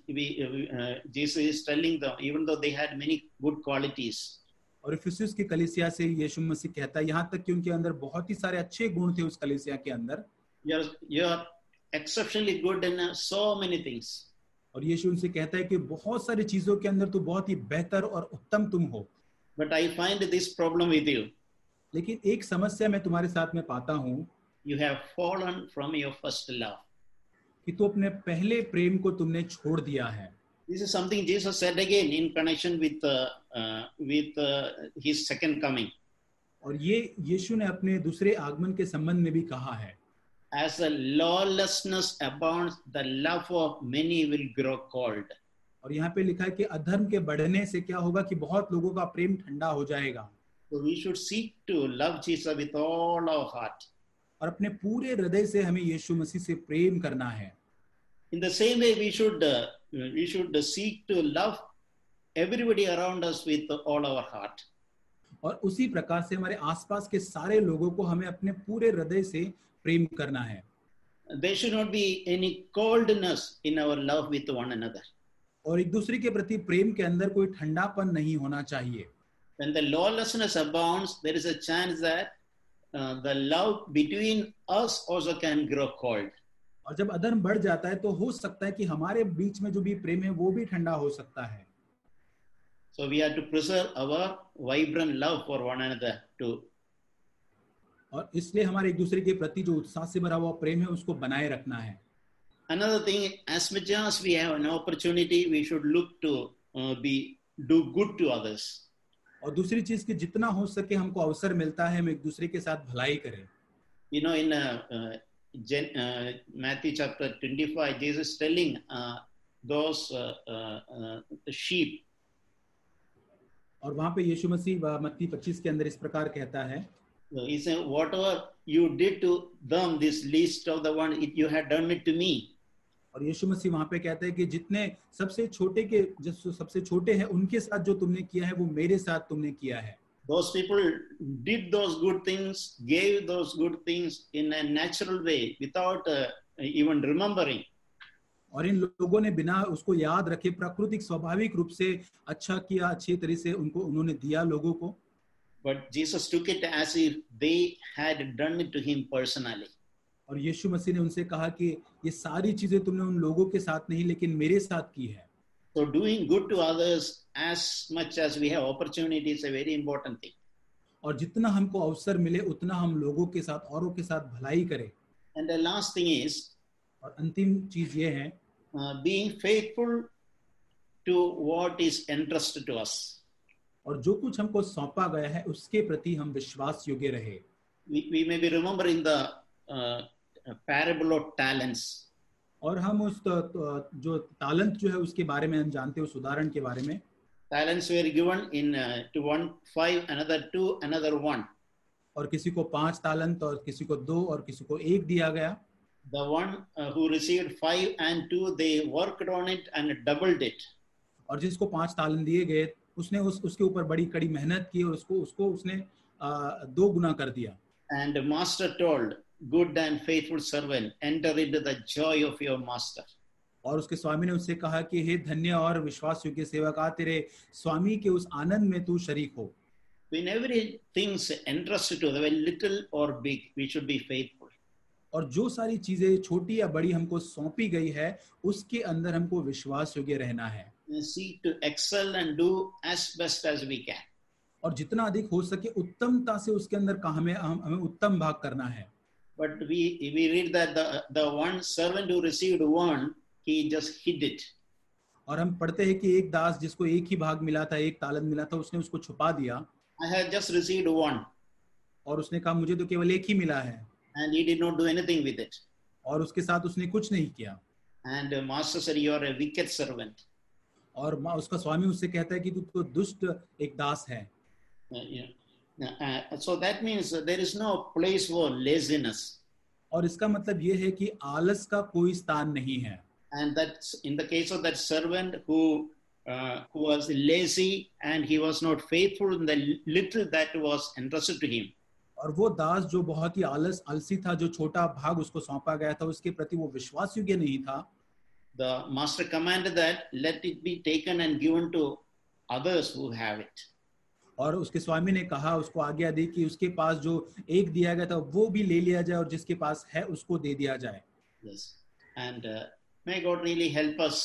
Jesus is telling them, even though they had many good qualities, और इफिसुस की कलीसिया से यीशु मसीह कहता है, यहाँ तक कि उनके अंदर बहुत ही सारे अच्छे गुण थे उस कलीसिया के अंदर, you're exceptionally good in so many things. और यीशु उनसे कहता है कि बहुत सारी चीजों के अंदर तो बहुत ही बेहतर और उत्तम तुम हो, But I find this problem with you. लेकिन एक समस्या मैं तुम्हारे साथ में पाता हूँ You have fallen from your first love. कि तो अपने पहले प्रेम को तुमने छोड़ दिया है। This is something Jesus said again in connection with his second coming. और ये यीशु ने अपने दूसरे आगमन के संबंध में भी कहा है, As the lawlessness abounds, the love of many will grow cold. और यहाँ पे लिखा है कि अधर्म के बढ़ने से क्या होगा कि बहुत लोगों का प्रेम ठंडा हो जाएगा। So we should seek to love Jesus with all our heart. और अपने पूरे हृदय से हमें यीशु मसीह से प्रेम करना है। In the same way, we should seek to love everybody around us with all our heart. और उसी प्रकार से हमारे आसपास के सारे लोगों को हमें अपने पूरे हृदय से प्रेम करना है। There should not be any coldness in our love with one another. और एक दूसरे के प्रति प्रेम के अंदर कोई ठंडापन नहीं होना चाहिए। When the lawlessness abounds, there is a chance that the love between us also can grow cold. और जब अधर्म बढ़ जाता है तो हो सकता है कि हमारे बीच में जो भी प्रेम है वो भी ठंडा हो सकता है। So we have to preserve our vibrant love for one another too. और इसलिए हमारे एक दूसरे के प्रति जो उत्साह से भरा हुआ प्रेम है उसको बनाए रखना है। Another thing, as much as we have an opportunity, we should look to do good to others. और दूसरी चीज कि जितना हो सके हमको अवसर मिलता है हम एक दूसरे के साथ भलाई करें। You know, in Matthew chapter 25, Jesus is telling those the sheep. और वहां पे यीशु मसीह मत्ती 25 के अंदर इस प्रकार कहता है, He said, whatever you did to them, this least of the one, you had done it to me. और यीशु मसीह वहां पे कहते हैं कि जितने सबसे छोटे के जो सबसे छोटे हैं उनके साथ जो तुमने किया है वो मेरे साथ तुमने किया है। Those people did those good things, gave those good things in a natural way without even remembering. और इन लोगों ने बिना उसको याद रखे प्राकृतिक स्वाभाविक रूप से अच्छा किया, अच्छी तरह से उन्होंने दिया लोगों को। But Jesus took it as if they had done it to him personally. और यीशु मसीह ने उनसे कहा कि ये सारी चीजें तुमने उन लोगों के साथ नहीं लेकिन मेरे साथ की है। So doing good to others as much as we have opportunity is a very important thing. और जितना हमको अवसर मिले उतना हम लोगों के साथ औरों के साथ भलाई करें। And the last thing is और अंतिम चीज ये है being faithful to what is entrusted to us. और जो कुछ हमको सौंपा गया है उसके प्रति हम विश्वास योग्य रहे। We may be remembering the parable of talents. और हम उस जो तालंत जो है उसके बारे में हम जानते हैं, उस उदाहरण के बारे में। Talents were given in to one 5, another 2, another 1. और किसी को 5 तालंत और किसी को 2 और किसी को 1 दिया गया। The one who received 5 and 2, they worked on it and doubled it. और जिसको 5 तालंत दिए गए उसने उसके ऊपर बड़ी कड़ी मेहनत की और उसको उसने 2 गुना कर दिया। And the master told, good and faithful servant, enter into the joy of your master. और उसके स्वामी ने उससे कहा कि हे धन्य और विश्वास योग्य सेवक, आ तेरे स्वामी के उस आनंद में तू शरीक हो। In everything entrusted to, whether little or big, we should be faithful. और जो सारी चीजें छोटी या बड़ी हमको सौंपी गई है उसके अंदर हमको विश्वास योग्य रहना है। Seek to excel and do as best as we can. और जितना अधिक हो सके उत्तमता से उसके अंदर हमें उत्तम भाग करना है। But we read that the one servant who received 1, he just hid it. और हम पढ़ते हैं कि एक दास जिसको एक ही भाग मिला था, 1 तालंत मिला था, उसने उसको छुपा दिया। I had just received 1. और उसने कहा मुझे तो केवल 1 ही मिला है। And he did not do anything with it. और उसके साथ उसने कुछ नहीं किया। And the master said, you are a wicked servant. और उसका स्वामी उससे कहता है कि तू तो दुष्ट एक दास है। So that means there is no place for laziness. और इसका मतलब ये है कि आलस का कोई स्थान नहीं है. And that's in the case of that servant who was lazy and he was not faithful in the little that was entrusted to him. और वो दास जो बहुत ही आलसी था, जो छोटा भाग उसको सौंपा गया था, उसके प्रति वो विश्वास योग्य नहीं था. The master commanded that let it be taken and given to others who have it. और उसके स्वामी ने कहा, उसको आज्ञा दी कि उसके पास जो एक दिया गया था वो भी ले लिया जाए और जिसके पास है उसको दे दिया जाए. Yes, and may God really help us.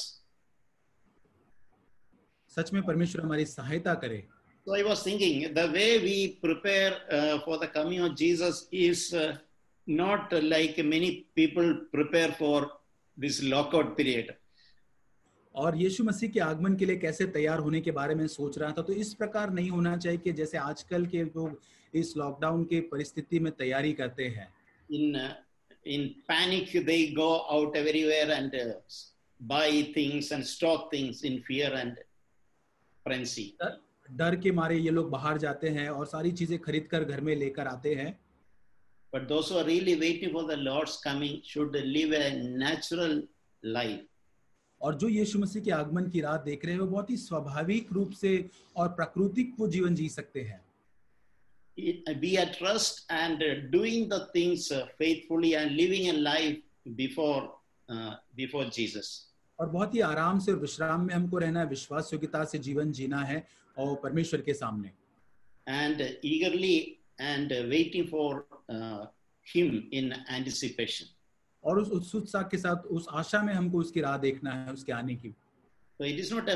सच में परमेश्वर हमारी सहायता करे. So I was thinking the way we prepare for the coming of Jesus is not like many people prepare for this lockout period. और यीशु मसीह के आगमन के लिए कैसे तैयार होने के बारे में सोच रहा था. तो इस प्रकार नहीं होना चाहिए कि जैसे आजकल के लोग इस लॉकडाउन के परिस्थिति में तैयारी करते हैं. In panic they go out everywhere and buy things and stock things in fear and frenzy. डर के मारे ये लोग बाहर जाते हैं और सारी चीजें खरीद कर घर में लेकर आते हैं. But those who are really waiting for the Lord's coming should live a natural life. और जो यीशु मसीह के आगमन की राह देख रहे हैं वो बहुत ही स्वाभाविक रूप से और प्राकृतिक वो जीवन जी सकते हैं. Be at rest and doing the things faithfully and living a life before Jesus. और बहुत ही आराम से और विश्राम में हमको रहना है, विश्वास योग्यता से जीवन जीना है और परमेश्वर के सामने. And eagerly and waiting for him in anticipation. और उस उत्सुकता के साथ, उस आशा में हमको उसकी राह देखना है, उसके आने की. So it is not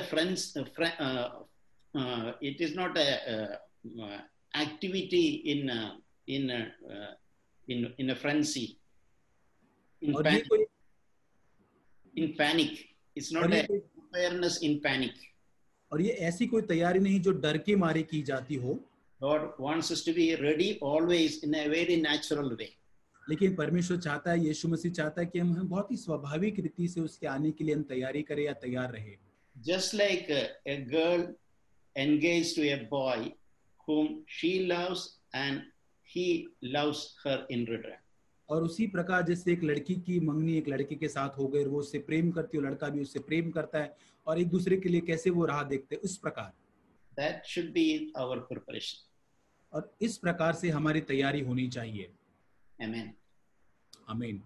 it is not a activity in a frenzy, in panic. It's not a preparedness in panic. और ये ऐसी कोई तैयारी नहीं जो डर के मारे की जाती हो. God wants us to be ready always in a very natural way. लेकिन परमेश्वर चाहता है, यीशु मसीह चाहता है कि हम बहुत ही स्वाभाविक रीति से उसके आने के लिए हम तैयारी करें या तैयार रहे. Just like a girl engaged to a boy whom she loves and he loves her in return. और उसी प्रकार जैसे एक लड़की की मंगनी एक लड़के के साथ हो गई, वो उससे प्रेम करती है, लड़का भी उससे प्रेम करता है और एक दूसरे के लिए कैसे वो राह देखते हैं, उस प्रकार. That should be our preparation. और इस प्रकार से हमारी तैयारी होनी चाहिए. Amen. Amen.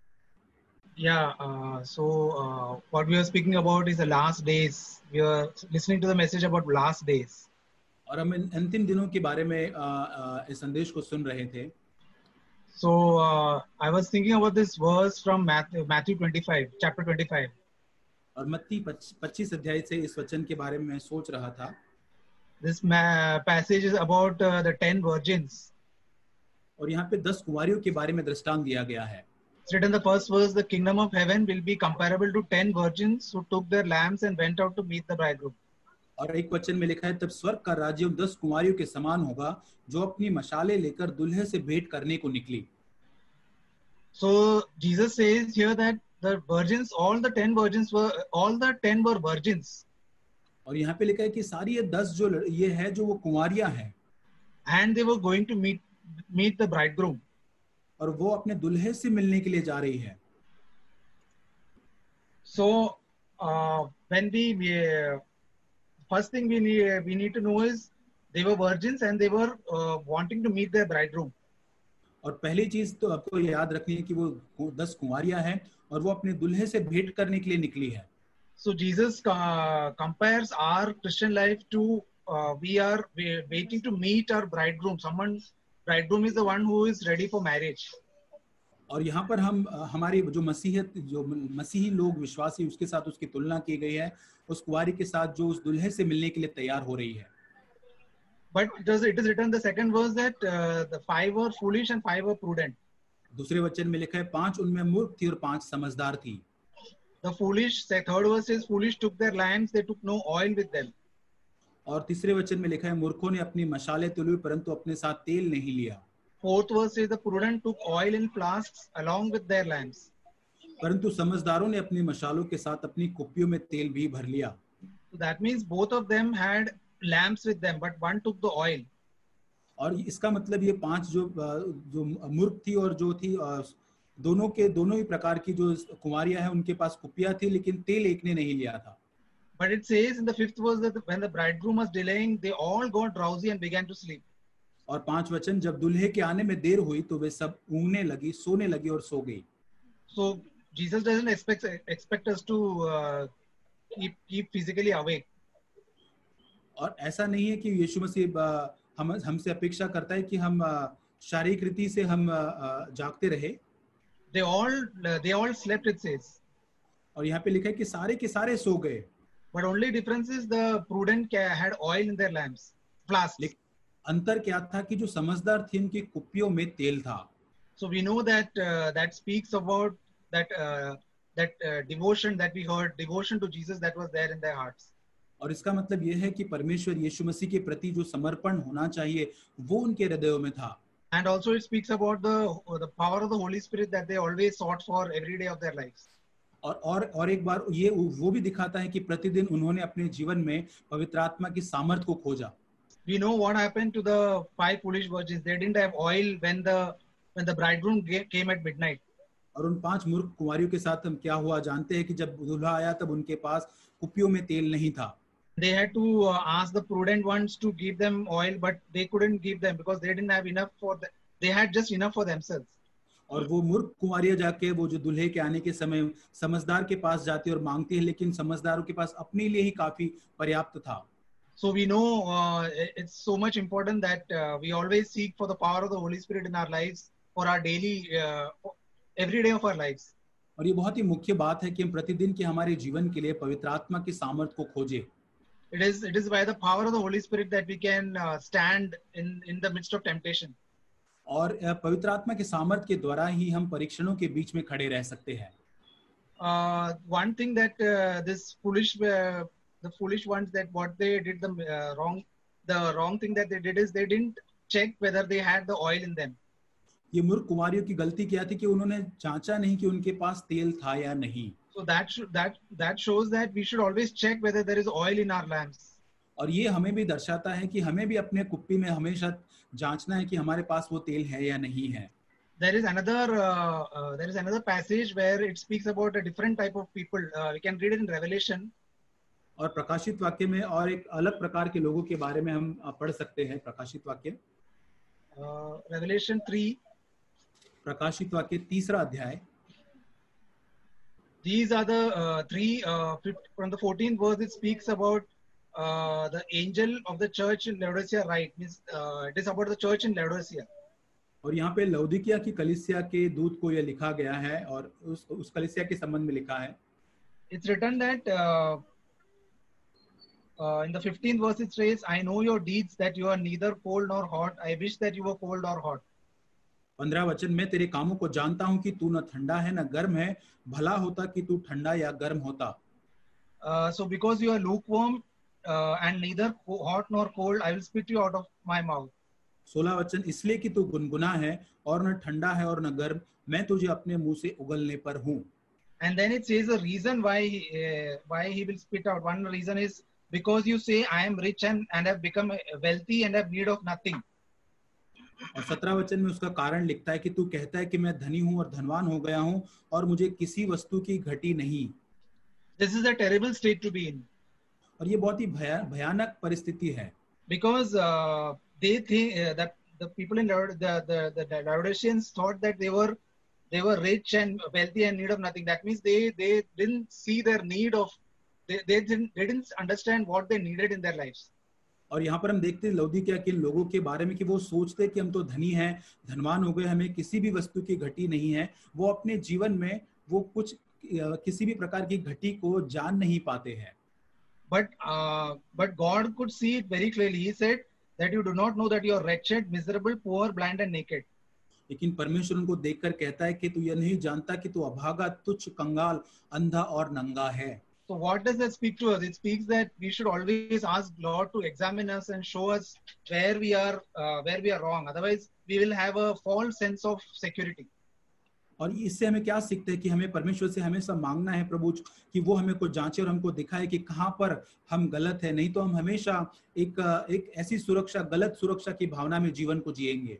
Yeah, so what we are speaking about is the last days. We are listening to the message about last days. और हम अंतिम दिनों के बारे में इस संदेश को सुन रहे थे. So I was thinking about this verse from Matthew 25, chapter 25. और मत्ती 25 अध्याय से इस वचन के बारे में मैं सोच रहा था. This passage is about the 10 virgins. और यहाँ पे 10 कुंवारियों के बारे में दृष्टांत दिया गया है. It's written in the first verse, the kingdom of heaven will be comparable to 10 virgins who took their lamps and went out to meet the bridegroom. और एक वचन में लिखा है, तब स्वर्ग का राज्य 10 कुंवारियों के समान होगा जो अपनी मशालें लेकर दुल्हे से भेंट करने को निकली. So Jesus says here that the virgins, all the 10 were virgins. और यहाँ पे लिखा है कि सारी ये 10 जो ये है जो वो कुंवारियां हैं. And they were going to meet the bridegroom. और वो अपने दुल्हे से मिलने के लिए जा रही है. So when first thing we need to know is they were virgins and they were wanting to meet their bridegroom. और पहली चीज तो आपको याद रखनी है कि वो 10 कुंवारियां हैं और वो अपने दुल्हे से भेंट करने के लिए निकली है. So Jesus compares our Christian life to we are waiting to meet our bridegroom. Bridegroom is the one who is ready for marriage. और यहाँ पर हम हमारी जो मसीही लोग विश्वासी उसके साथ उसकी तुलना की गई है उस कुंवारी के साथ जो उस दुल्हे से मिलने के लिए तैयार हो रही है. But it is written in the second verse that the 5 were foolish and 5 were prudent. दूसरे वचन में लिखा है 5 उनमें मूर्ख थी और 5 समझदार थी. The foolish, the third verse says, foolish took their lamps, they took no oil with them. और तीसरे वचन में लिखा है मूर्खों ने अपनी मशालें तो ली परंतु अपने साथ तेल नहीं लिया. Fourth verse says the prudent took oil in flasks along with their lamps. परंतु समझदारों ने अपनी मशालों के साथ अपनी कुप्पियों में तेल भी भर लिया. So that means both of them had lamps with them, but one took the oil. और इसका मतलब ये 5 जो मूर्ख थी और जो थी दोनों ही प्रकार की जो कुंवारियां हैं उनके पास कुपियां थी, लेकिन तेल एक ने नहीं लिया था। But it says in the 5th verse that when the bridegroom was delaying, they all got drowsy and began to sleep. और 5 वचन, जब दुल्हे के आने में देर हुई तो वे सब ऊँघने लगी, सोने लगी और सो गई। So Jesus doesn't expect us to keep physically awake. और ऐसा नहीं है कि यीशु मसीह हमसे अपेक्षा करता है कि हम शारीरिक रीति से हम जागते रहे। They all slept, it says. और यहाँ पे लिखा है कि सारे के सारे सो गए। But only difference is the prudent had oil in their lamps, flasks. लेकिन अंतर क्या था कि जो समझदार थे उनकी कुप्पियों में तेल था। So we know that that speaks about that devotion that we heard, devotion to Jesus that was there in their hearts. और इसका मतलब यह है कि परमेश्वर यीशु मसीह के प्रति जो समर्पण होना चाहिए वो उनके हृदयों में था। And also it speaks about the power of the Holy Spirit that they always sought for every day of their lives. और एक बार ये वो भी दिखाता है कि प्रतिदिन उन्होंने अपने जीवन में पवित्र आत्मा की सामर्थ को खोजा। We know what happened to the 5 foolish virgins. They didn't have oil when the bridegroom came at midnight. और उन 5 मूर्ख कुंवारियों के साथ हम क्या हुआ जानते हैं कि जब दूल्हा आया तब उनके पास कुप्पियों में तेल नहीं था। They had to ask the prudent ones to give them oil, but they couldn't give them because they didn't have enough they had just enough for themselves. और वो मूर्ख कुंवारियां जाके वो जो दुल्हे के आने के समय समझदार के पास जाती और मांगती है, लेकिन समझदारों के पास अपने लिए ही काफी पर्याप्त था। So we know it's so much important that we always seek for the power of the Holy Spirit in our lives for our daily every day of our lives. और ये बहुत ही मुख्य बात है कि हम प्रतिदिन के हमारे जीवन के लिए पवित्र आत्मा की सामर्थ को खोजें। It is by the power of the Holy Spirit that we can stand in the midst of temptation. और पवित्र आत्मा के सामर्थ के द्वारा ही हम परीक्षणों के बीच में खड़े रह सकते हैं। One thing that the foolish ones, that what they did the wrong thing that they did is they didn't check whether they had the oil in them. ये मूर्ख कुंवारियों की गलती क्या थी कि उन्होंने जांचा नहीं कि उनके पास तेल था या नहीं। So that shows that we should always check whether there is oil in our lamps. और ये हमें भी दर्शाता है कि हमें भी अपने कुप्पी में हमेशा जांचना है कि हमारे पास वो तेल है या नहीं है। There is another passage where it speaks about a different type of people. We can read it in Revelation. और प्रकाशित वाक्य में और एक अलग प्रकार के लोगों के बारे में हम पढ़ सकते हैं। प्रकाशित वाक्य Revelation 3. प्रकाशित वाक्य 3रा अध्याय। These are the three from the 14th verse. It speaks about the angel of the church in Laodicea, right? Means it is about the church in Laodicea. और यहाँ पे लौदीकिया की कलीसिया के दूत को यह लिखा गया है और उस कलीसिया के संबंध में लिखा है। It's written that in the 15th verse it says, I know your deeds, that you are neither cold nor hot. I wish that you were cold or hot. 15 वचन में तेरे कामों को जानता हूं कि तू न ठंडा है न गर्म है, भला होता कि तू ठंडा या गर्म होता। So because you are lukewarm and neither hot nor cold, I will spit you out of my mouth. 16 वचन, इसलिए कि तू गुनगुना है और न ठंडा है और न गर्म, मैं तुझे अपने मुंह से उगलने पर हूं। And then it says the reason why he will spit out. One reason is because you say I am rich and have become wealthy and have need of nothing. और 17 वचन में उसका कारण लिखता है कि तू कहता है कि मैं धनी हूं और धनवान हो गया हूं और मुझे किसी वस्तु की घटी नहीं। This is a terrible state to be in. और ये बहुत ही भयानक परिस्थिति है। Because they think that the people in the Laodiceans thought that they were rich and wealthy and need of nothing. That means they didn't see their need of they didn't understand what they needed in their lives. और यहाँ पर हम देखते हैं लौदीकिया के लोगों के बारे में कि वो सोचते कि हम तो धनी हैं, धनवान हो गए, हमें किसी भी वस्तु की घटी नहीं है। वो अपने जीवन में वो कुछ किसी भी प्रकार की घटी को जान नहीं पाते हैं। But God could see it very clearly. He said that you do not know that you are wretched, miserable, poor, blind and naked. लेकिन परमेश्वर उनको देखकर कहता है कि तू यह नहीं जानता कि तू अभागा, तुच्छ, कंगाल, अंधा और नंगा है। So what does that speak to us? It speaks that we should always ask Lord to examine us and show us where we are wrong. Otherwise, we will have a false sense of security. और इससे हमें क्या सीखते हैं कि हमें परमेश्वर से हमेशा मांगना है प्रभु कि वो हमें को जांचे और हमको दिखाए कि कहाँ पर हम गलत है। नहीं तो हम हमेशा एक ऐसी सुरक्षा, गलत सुरक्षा की भावना में जीवन को जिएंगे।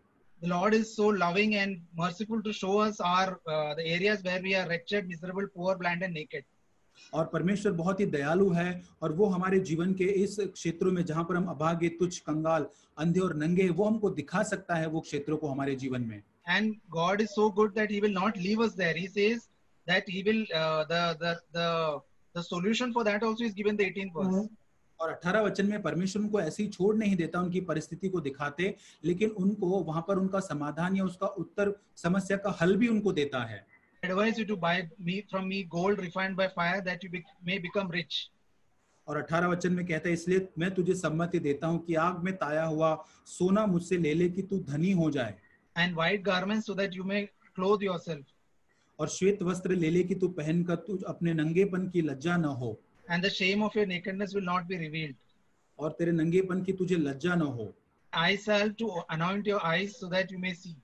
the Lord is so loving and merciful to show us our the areas where we are wretched, miserable, poor, blind, and naked. और परमेश्वर बहुत ही दयालु है और वो हमारे जीवन के इस क्षेत्रों में जहां पर हम अभागे, तुच्छ, कंगाल, अंधे और नंगे, वो हमको दिखा सकता है वो क्षेत्रों को हमारे जीवन में. And God is so good that He will not leave us there. He says that He will the solution for that also is given the 18th verse. और 18 वचन में परमेश्वर उनको ऐसे ही छोड़ नहीं देता उनकी परिस्थिति को दिखाते, लेकिन उनको वहां पर उनका समाधान या उसका उत्तर, समस्या का हल भी उनको देता है. I advise you to buy from me gold refined by fire that you may become rich. और 18 वचन में कहता है, इसलिए मैं तुझे सम्मति देता हूं कि आग में ताया हुआ सोना मुझसे ले ले कि तू धनी हो जाए. And white garments so that you may clothe yourself. और श्वेत वस्त्र ले ले कि तू पहनकर तू अपने नंगेपन की लज्जा न हो. And the shame of your nakedness will not be revealed. और तेरे नंगेपन की तुझे लज्जा न हो. Eye salve to anoint your eyes so that you may see.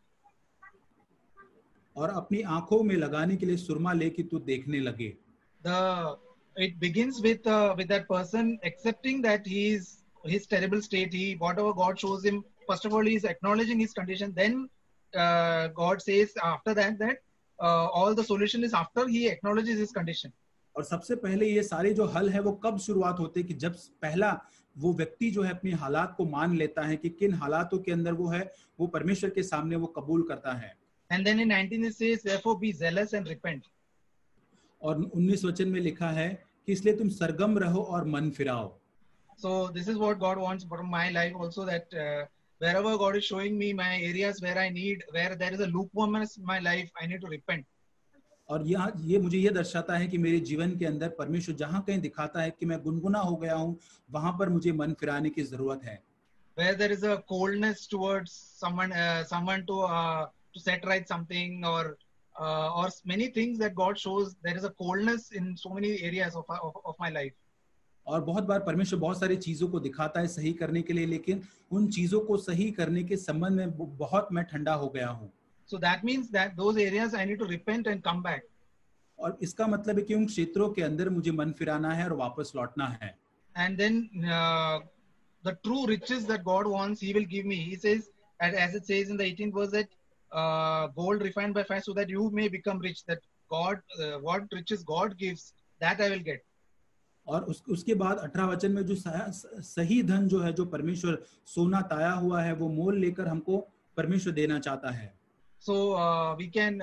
और अपनी आंखों में लगाने के लिए सुरमा ले कि तू देखने लगे. It begins with that person accepting that his terrible state. Whatever God shows him, first of all, he is acknowledging his condition. Then God says after that all the solution is after he acknowledges his condition. और सबसे पहले ये सारे जो हल है वो कब शुरुआत होते हैं कि जब पहला वो व्यक्ति जो है अपनी हालात को मान लेता है कि किन हालातों के अंदर वो है, वो परमेश्वर के सामने वो कबूल करता है. And then in 19 it says, therefore be zealous and repent. और 19 वचन में लिखा है कि इसलिए तुम सरगम रहो और मन फिराओ. So this is what God wants from my life also, that wherever God is showing me my areas where there is a lukewarmness in my life, I need to repent. और यहाँ ये मुझे ये दर्शाता है कि मेरे जीवन के अंदर परमेश्वर जहाँ कहीं दिखाता है कि मैं गुनगुना हो गया हूँ, वहां पर मुझे मन फिराने की जरूरत है. Where there is a coldness towards someone to set right something, or many things that God shows, there is a coldness in so many areas of my life. और बहुत बार परमेश्वर बहुत सारी चीजों को दिखाता है सही करने के लिए, लेकिन उन चीजों को सही करने के संबंध में बहुत मैं ठंडा हो गया हूँ. So that means that those areas I need to repent and come back. और इसका मतलब है कि उन क्षेत्रों के अंदर मुझे मन फिराना है और वापस लौटना है. And then the true riches that God wants, He will give me. He says, as it says in the 18th verse, that gold refined by fire so that you may become rich. That God, what riches God gives, that I will get. और उसके बाद 18 वचन में जो सही धन जो है, जो परमेश्वर सोना ताया हुआ है, वो मोल लेकर हमको परमेश्वर देना चाहता है. So we can,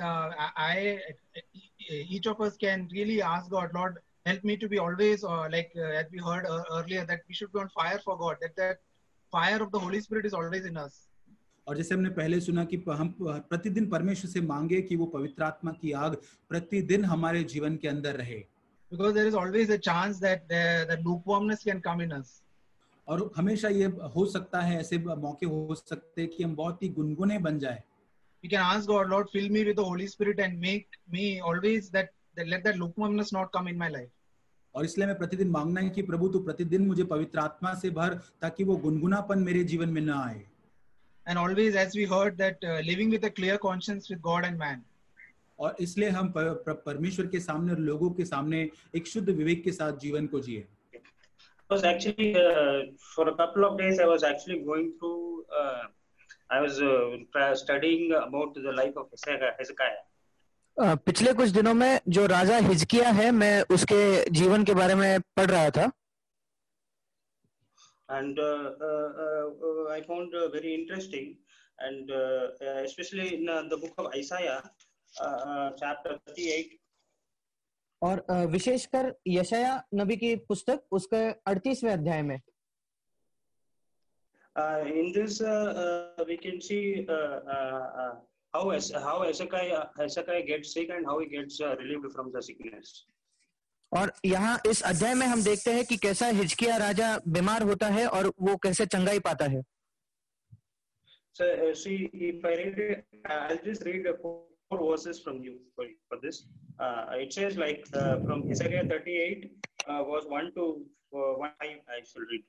each of us can really ask God, Lord, help me to be always like as we heard earlier, that we should be on fire for God, that fire of the Holy Spirit is always in us. और जैसे हमने पहले सुना कि हम प्रतिदिन परमेश्वर से मांगे कि वो पवित्र आत्मा की आग प्रतिदिन हमारे जीवन के अंदर रहे. Because there is always a chance that the lukewarmness can come in us. और हमेशा ये हो सकता है, ऐसे मौके हो सकते हैं कि हम बहुत ही गुनगुने बन जाए. We can ask God, Lord, fill me with the Holy Spirit and make me always that let that lukewarmness not come in my life. और इसलिए मैं प्रतिदिन मांगना है कि प्रभु तू प्रतिदिन मुझे पवित्र आत्मा से भर, ताकि वो गुनगुनापन मेरे जीवन में ना आए. And always, as we heard, that living with a clear conscience with God and man. और इसलिए हम परमेश्वर के सामने और लोगों के सामने एक शुद्ध विवेक के साथ जीवन को जिए. I was actually for a couple of days I was actually going through I was studying about the life of Hezekiah. पिछले कुछ दिनों में जो राजा हिजकिया है, मैं उसके जीवन के बारे में पढ़ रहा था. And I found very interesting, and especially in the book of Isaiah, chapter 38. और विशेषकर यशाया नबी की पुस्तक उसके 38वें अध्याय में. In this we can see how Hezekiah gets sick and how he gets relieved from the sickness. और यहाँ इस अध्याय में हम देखते हैं कि कैसा हिजकिया राजा बीमार होता है और वो कैसे चंगाई पाता है. So see, if I read it, I'll just read 4 verses from you for this. It says like from Isaiah 38 verse 1 to 1 I shall read.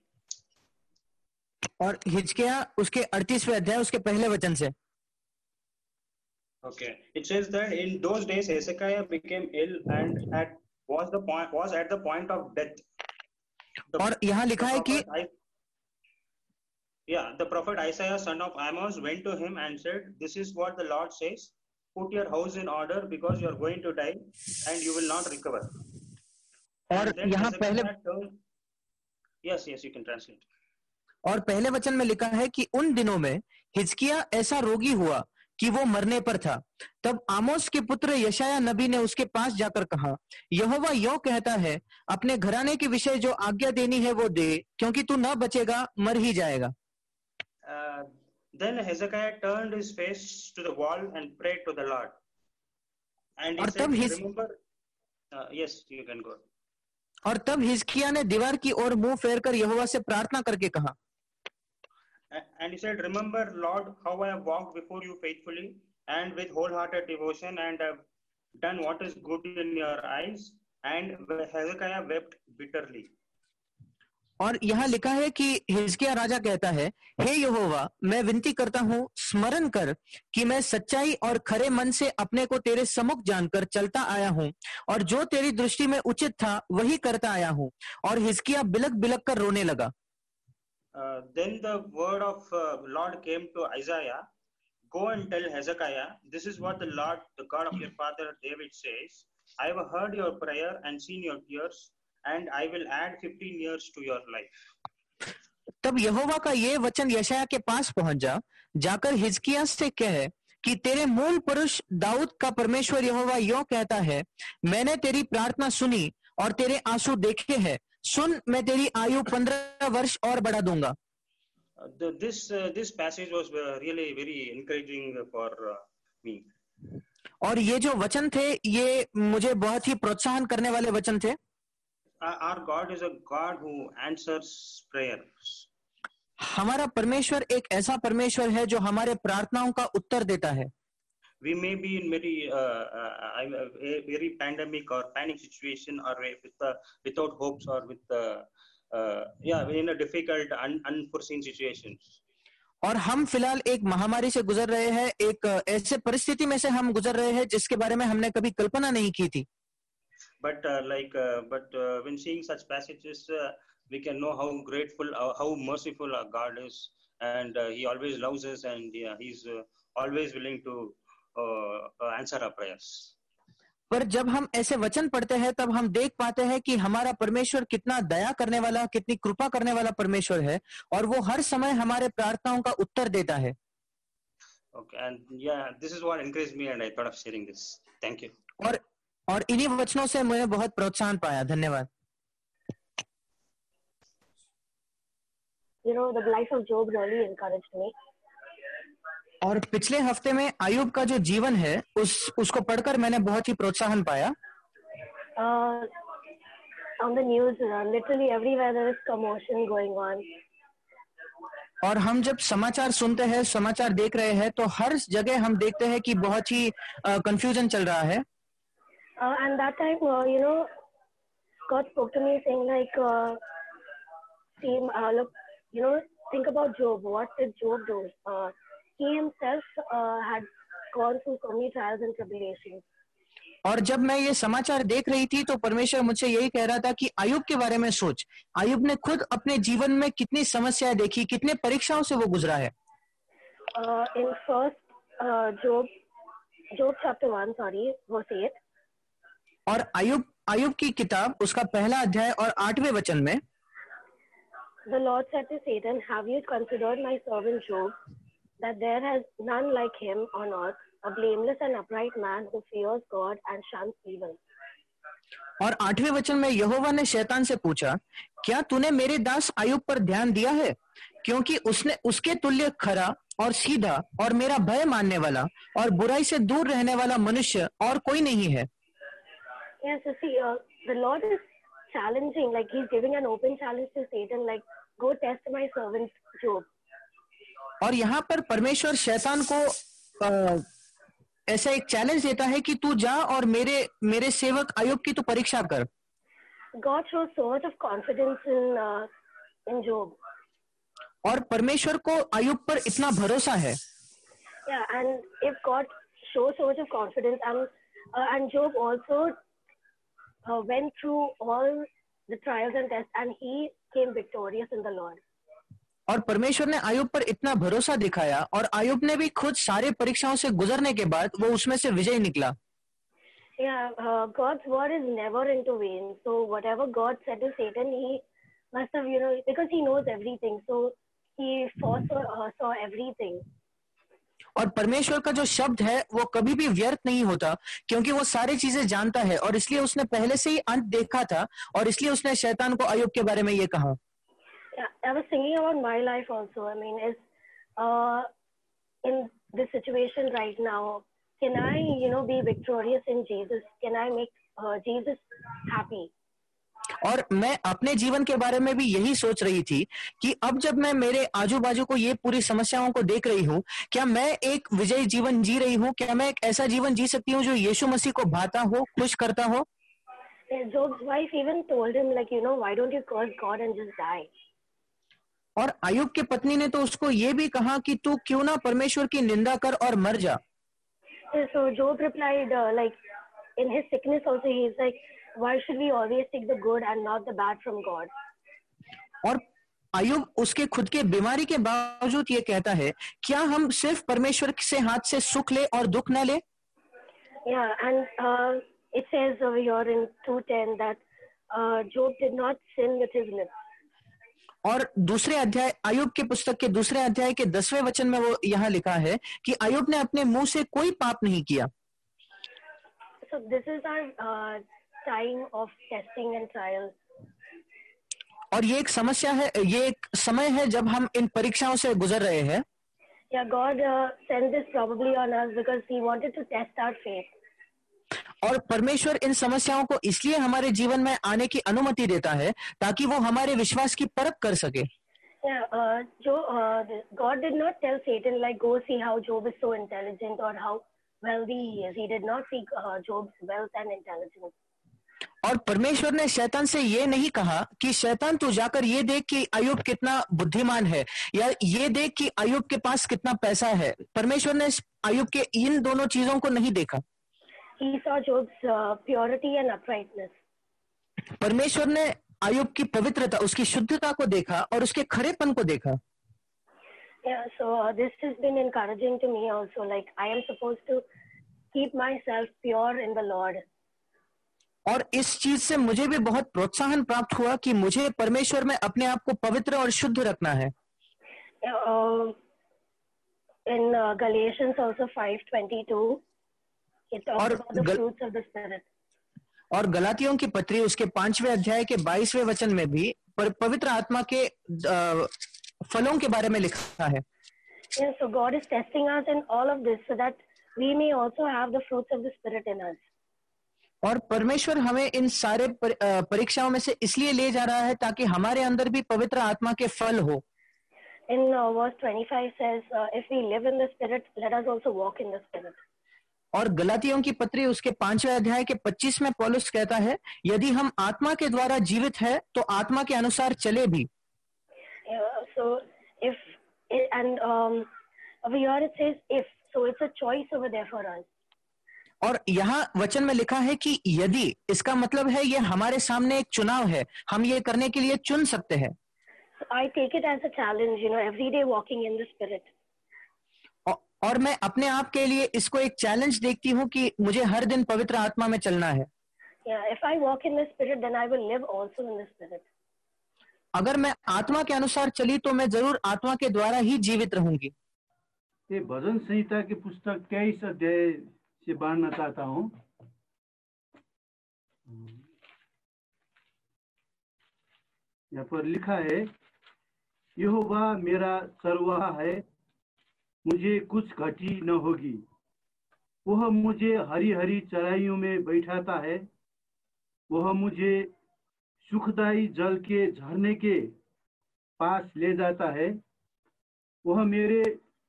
और हिजकिया उसके 38वें अध्याय उसके पहले वचन से. Okay, it says that in those days Hezekiah became ill and was at the point of death. और यहाँ लिखा है कि Yeah, the prophet Isaiah, son of Amos, went to him and said, "This is what the Lord says: Put your house in order, because you are going to die, and you will not recover." और And then यहाँ पहले Hezekiah turned. Yes, you can translate. और पहले वचन में लिखा है कि उन दिनों में हिजकिया ऐसा रोगी हुआ कि वो मरने पर था। तब आमोस के पुत्र यशाया नबी ने उसके पास जाकर कहा, यहोवा यों कहता है, अपने घराने के विषय जो आज्ञा देनी है वो दे, क्योंकि तू न बचेगा, मर ही जाएगा। Then Hezekiah turned his face to the wall and prayed to the Lord. And he और said, तब "Remember." Yes, you can go. और तब हिजकिया ने दीवार की ओर मुंह फेरकर यहोवा से प्रार्थना करके कहा, And he said, "Remember, Lord, how I have walked before you faithfully and with wholehearted devotion, and have done what is good in your eyes." And Hezekiah wept bitterly. और यहाँ लिखा है कि हिजकिया राजा कहता है, हे यहोवा, मैं विनती करता हूं, स्मरण कर कि मैं सच्चाई और खरे मन से अपने को तेरे सम्मुख जानकर चलता आया हूं, और जो तेरी दृष्टि में उचित था वही करता आया हूं। और हिजकिया बिलक बिलक कर रोने लगा। Then the word of Lord came to Isaiah, "Go and tell Hezekiah, this is what the Lord, the God of your father David says: I have heard your prayer and seen your tears, and I will add 15 years to your life." तब यहोवा का ये वचन यशाया के पास पहुंच जाकर हिजकिय्याह से कहे कि तेरे मूल पुरुष दाऊद का परमेश्वर यहोवा यों कहता है, मैंने तेरी प्रार्थना सुनी और तेरे आंसू देखे हैं, सुन, मैं तेरी आयु 15 वर्ष और बढ़ा दूंगा। This passage was really very encouraging for me. और ये जो वचन थे ये मुझे बहुत ही प्रोत्साहन करने वाले वचन थे। Our God is a God who answers prayers. हमारा परमेश्वर एक ऐसा परमेश्वर है जो हमारे प्रार्थनाओं का उत्तर देता है। We may be in very pandemic or panic situation, or without hopes, or in a difficult unforeseen situations. और हम फिलहाल एक महामारी से गुजर रहे हैं, एक ऐसे परिस्थिति में से हम गुजर रहे हैं जिसके बारे में हमने कभी कल्पना नहीं की थी। But when seeing such passages, we can know how grateful, how merciful our God is, and He always loves us, and He's always willing to answer our prayers. पर जब हम ऐसे वचन पढ़ते हैं तब हम देख पाते हैं कि हमारा परमेश्वर कितना दया करने वाला, कितनी कृपा करने वाला परमेश्वर है, और वो हर समय हमारे प्रार्थनाओं का उत्तर देता है। Okay, and this is what encouraged me, and I thought of sharing this. Thank you. और इन्हीं वचनों से मैंने बहुत प्रोत्साहन पाया। धन्यवाद। The life of Job really encouraged me. और पिछले हफ्ते में आयुब का जो जीवन है उसको पढ़कर मैंने बहुत ही प्रोत्साहन पाया। On the news, literally everywhere there is commotion going on. और हम जब समाचार सुनते हैं, समाचार देख रहे हैं, तो हर जगह हम देखते हैं कि बहुत ही कंफ्यूजन चल रहा है। And that time, God spoke to me saying like, look, think about Job. What did Job do? He himself had gone through so many trials and tribulations. और जब मैं ये समाचार देख रही थी तो परमेश्वर मुझसे यही कह रहा था कि आयुब के बारे में सोच। आयुब ने खुद अपने जीवन में कितनी समस्याएं देखी, कितने परीक्षाओं से वो गुजरा है। In first Job chapter 1, verse 8. और आयुब की किताब उसका पहला अध्याय और 8वें वचन में, The Lord said to Satan, have you considered my servant Job, that there has none like him on earth, a blameless and upright man who fears God and shuns evil. और 8वें वचन में यहोवा ने शैतान से पूछा, क्या तूने मेरे दास आयुब पर ध्यान दिया है, क्योंकि उसके तुल्य खरा और सीधा और मेरा भय मानने वाला और बुराई से दूर रहने वाला मनुष्य और कोई नहीं है। Yes, you see, the Lord is challenging, like He's giving an open challenge to Satan, like go test my servant Job. और यहाँ पर परमेश्वर शैतान को ऐसा एक चैलेंज देता है कि तू जा और मेरे सेवक आयुब की तू परीक्षा कर। God shows so much of confidence in Job. और परमेश्वर को आयुब पर इतना भरोसा है। Yeah, and if God shows so much of confidence, and Job also went through all the trials and tests, and he came victorious in the Lord. और परमेश्वर ने आयुब पर इतना भरोसा दिखाया और आयुब ने भी खुद सारे परीक्षाओं से गुजरने के बाद वो उसमें से विजयी निकला। Yeah, God's word is never into vain. So whatever God said to Satan, he must have, because he knows everything. So he saw everything. और परमेश्वर का जो शब्द है वो कभी भी व्यर्थ नहीं होता, क्योंकि वो सारी चीजें जानता है और इसलिए उसने पहले से ही अंत देखा था और इसलिए उसने शैतान को आयुब के बारे में ये कहा। Yeah, I was thinking about my life also. I mean, in this situation right now, can I, be victorious in Jesus? Can I make Jesus happy? और मैं अपने जीवन के बारे में भी यही सोच रही थी कि अब जब मैं मेरे आजू बाजू को ये पूरी समस्याओं को देख रही हूँ, क्या मैं एक विजयी जीवन जी रही हूँ? क्या मैं एक ऐसा जीवन जी सकती हूँ जो यीशु मसीह को भाता हो, खुश करता हो? Job's wife even told him, why don't you curse God and just die? और आयुब की पत्नी ने तो उसको ये भी कहा कि तू क्यों ना परमेश्वर की निंदा कर और मर जा। So Job replied, in his sickness also, he's like, why should we always take the good and not the bad from God? और आयुब उसके खुद के बीमारी के बावजूद ये कहता है, क्या हम सिर्फ परमेश्वर से हाथ से सुख ले और दुख न ले? Yeah, and it says over here in 2:10 that Job did not sin with his lips. और दूसरे अध्याय, आयुब के पुस्तक के दूसरे अध्याय के 10वें वचन में वो यहाँ लिखा है कि आयुब ने अपने मुंह से कोई पाप नहीं किया। So this is our time of testing and trials. और ये एक समस्या है, ये एक समय है जब हम इन परीक्षाओं से गुजर रहे हैं। Yeah, God sent this probably on us because He wanted to test our faith. और परमेश्वर इन समस्याओं को इसलिए हमारे जीवन में आने की अनुमति देता है ताकि वो हमारे विश्वास की परख कर सके। Yeah, God did not tell Satan go see how Job is so intelligent or how wealthy he is. He did not see Job's wealth and intelligence. और परमेश्वर ने शैतान से ये नहीं कहा कि शैतान तू जाकर ये देख कि आयुब कितना बुद्धिमान है या ये देख कि आयुब के पास कितना पैसा है। परमेश्वर ने आयुब के इन दोनों चीजों को नहीं देखा। He saw Job's purity and uprightness. परमेश्वर ने आयुब की पवित्रता, उसकी शुद्धता को देखा और उसके खरेपन को देखा। Yeah, so this has been encouraging to me also. I am supposed to keep myself pure in the Lord. और इस चीज से मुझे भी बहुत प्रोत्साहन प्राप्त हुआ कि मुझे परमेश्वर में अपने आप को पवित्र और शुद्ध रखना है। In Galatians also 5:22, it talks about the fruits of the Spirit. और गलातियों की पत्री उसके 5वें अध्याय के 22वें वचन में भी पवित्र आत्मा के फलों के बारे में लिखा है। Yeah, so God is testing us in all of this so that we may also have the fruits of the Spirit in us. और परमेश्वर हमें इन सारे परीक्षाओं में से इसलिए ले जा रहा है ताकि हमारे अंदर भी पवित्र आत्मा के फल हो। In verse 25 says, if we live in the Spirit, let us also walk in the Spirit. और गलातियों की पत्री उसके 5वें अध्याय के 25 में पौलुस कहता है, यदि हम आत्मा के द्वारा जीवित है तो आत्मा के अनुसार चले भी। So if and over here it says if, so it's a choice over there for us. और यहाँ वचन में लिखा है कि यदि, इसका मतलब है ये हमारे सामने एक चुनाव है, हम ये करने के लिए चुन सकते हैं। So I take it as a challenge, every day walking in the Spirit. और मैं अपने आप के लिए इसको एक चैलेंज देखती हूँ कि मुझे हर दिन पवित्र आत्मा में चलना है। Yeah, if I walk in the Spirit, then I will live also in the Spirit. अगर मैं आत्मा के अनुसार चली तो मैं जरूर आत्मा के द्वारा ही जीवित रहूंगी। ये भजन संहिता की पुस्तक 23 अध्याय से पढ़ना चाहता हूँ। यहाँ पर लिखा है, यहोवा मेरा चरवाहा है, मुझे कुछ घटी न होगी। वह मुझे हरी हरी चराइयों में बैठाता है, वह मुझे सुखदायी जल के झरने के पास ले जाता है, वह मेरे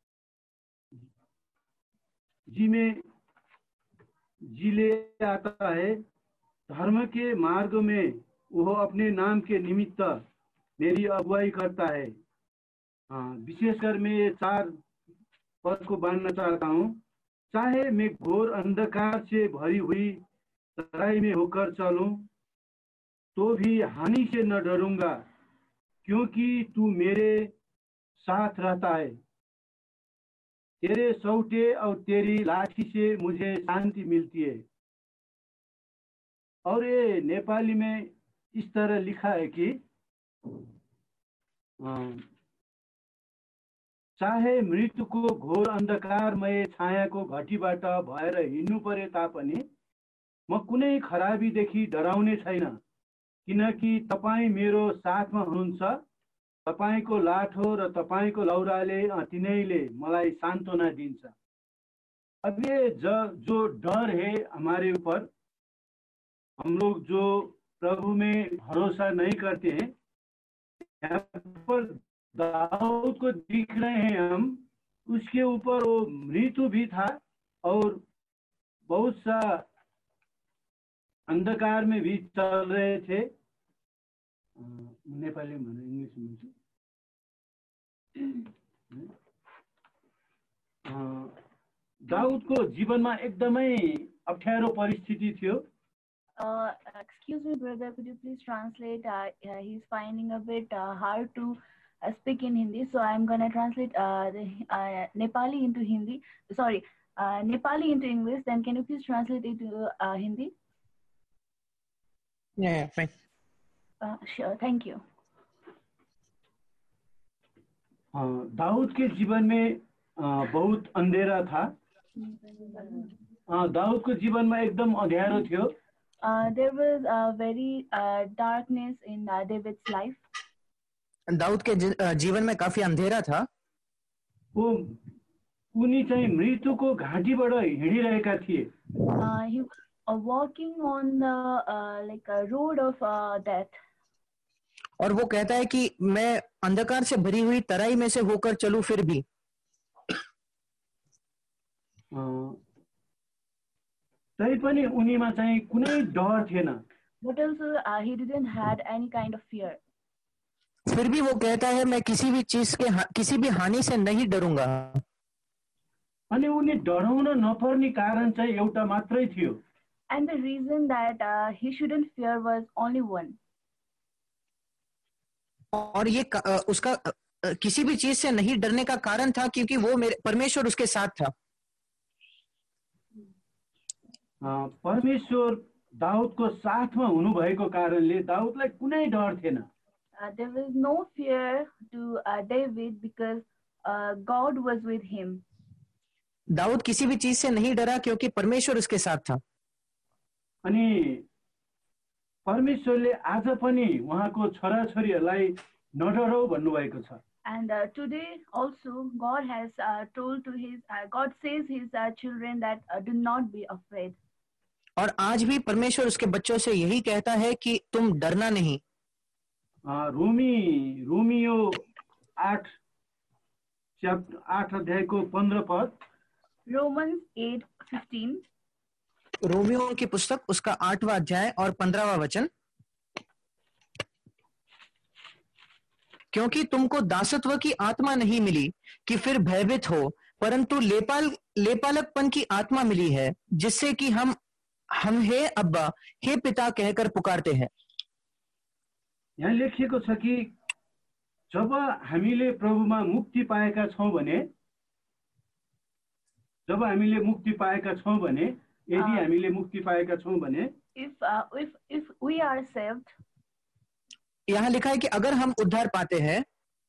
जी में जी ले आता है, धर्म के मार्ग में वह अपने नाम के निमित्त मेरी अगुवाई करता है। विशेषकर मैं 4 पद को बांधना चाहता हूँ। चाहे मैं घोर अंधकार से भरी हुई तराई में होकर चलूं तो भी हानि से न डरूंगा, क्योंकि तू मेरे साथ रहता है। तेरे सौटे और तेरी लाठी से मुझे शांति मिलती है। और ये नेपाली में इस तरह लिखा है कि चाहे मृत्युको घोर अन्धकारमय छायाको घटीबाट भएर हिँड्नु परे तापनि म कुनै खराबीदेखि डराउने छैन, किनकि तपाईँ मेरो साथमा हुनुहुन्छ। तपाईको लाठो र तपाईको लौराले तिनैले मलाई सांत्वना दिन्छ। अब ये जो डर है हमारे ऊपर, हम लोग जो प्रभु में भरोसा नहीं करते हैं, यहाँ पर दाऊद को दिख रहे हैं हम, उसके ऊपर वो मृत्यु भी था और बहुत सा अंधकार में भी चल रहे थे। नेपाली में इंग्लिश में दाऊद को जीवन में एकदमै अप्ठ्यारो परिस्थिति थियो। Excuse me, brother, could you please translate? He's finding a bit hard to speak in Hindi, so I'm gonna translate Nepali into Hindi. Sorry, Nepali into English. Then can you please translate it to Hindi? Yeah, fine. Sure, thank you. Dawood के जीवन में बहुत अंधेरा था। दाऊद को जीवन में एकदम अंधेरो थियो। There was a very darkness in David's life. Dawood के जीवन में काफी अंधेरा था। वो उनी चाहिँ मृत्युको घाटीबाट हिँडिरहेका थिए। He was walking on the like a road of death. और वो कहता है कि मैं अंधकार से भरी हुई तराई में से होकर चलूं फिर भी। तैपनि उनीमा चाहिँ कुनै डर थिएन। But also he didn't had any kind of fear. फिर भी वो कहता है मैं किसी भी चीज के किसी भी हानि से नहीं डरूंगा। अनि उनी डराउन नपर्ने कारण चाहिँ एउटा मात्रै थियो। And the reason that he shouldn't fear was only one. और ये उसका किसी भी चीज से नहीं डरने का कारण था क्योंकि वो परमेश्वर उसके साथ था। परमेश्वर दाऊदको साथमा हुनु भएको कारणले दाऊदलाई कुनै डर थिएन। There was no fear to David because God was with him. Dawood किसी भी चीज से नहीं डरा क्योंकि परमेश्वर उसके साथ था। अनि परमेश्वरले आज पनि उहाँको छोराछोरीहरूलाई नडराऊ भन्नुभएको छ। And today also God has told to his God says his children that do not be afraid. और आज भी परमेश्वर उसके बच्चों से यही कहता है कि तुम डरना नहीं। रोमियो 8 अध्यायको 15 पद। Romans 8:15. रोमियो की पुस्तक उसका 8वां अध्याय और 15वां वचन। क्योंकि तुमको दासत्व की आत्मा नहीं मिली कि फिर भयभीत हो, परंतु लेपालकपन की आत्मा मिली है, जिससे कि हम हे अब्बा, हे पिता कहकर पुकारते हैं। यहाँ लेखिएको छ कि जब हामीले प्रभुमा मुक्ति पाएका छौं भने, यदि हामीले मुक्ति पाएका छौं भने, if we are saved, यहाँ लिखा है कि अगर हम उद्धार पाते हैं,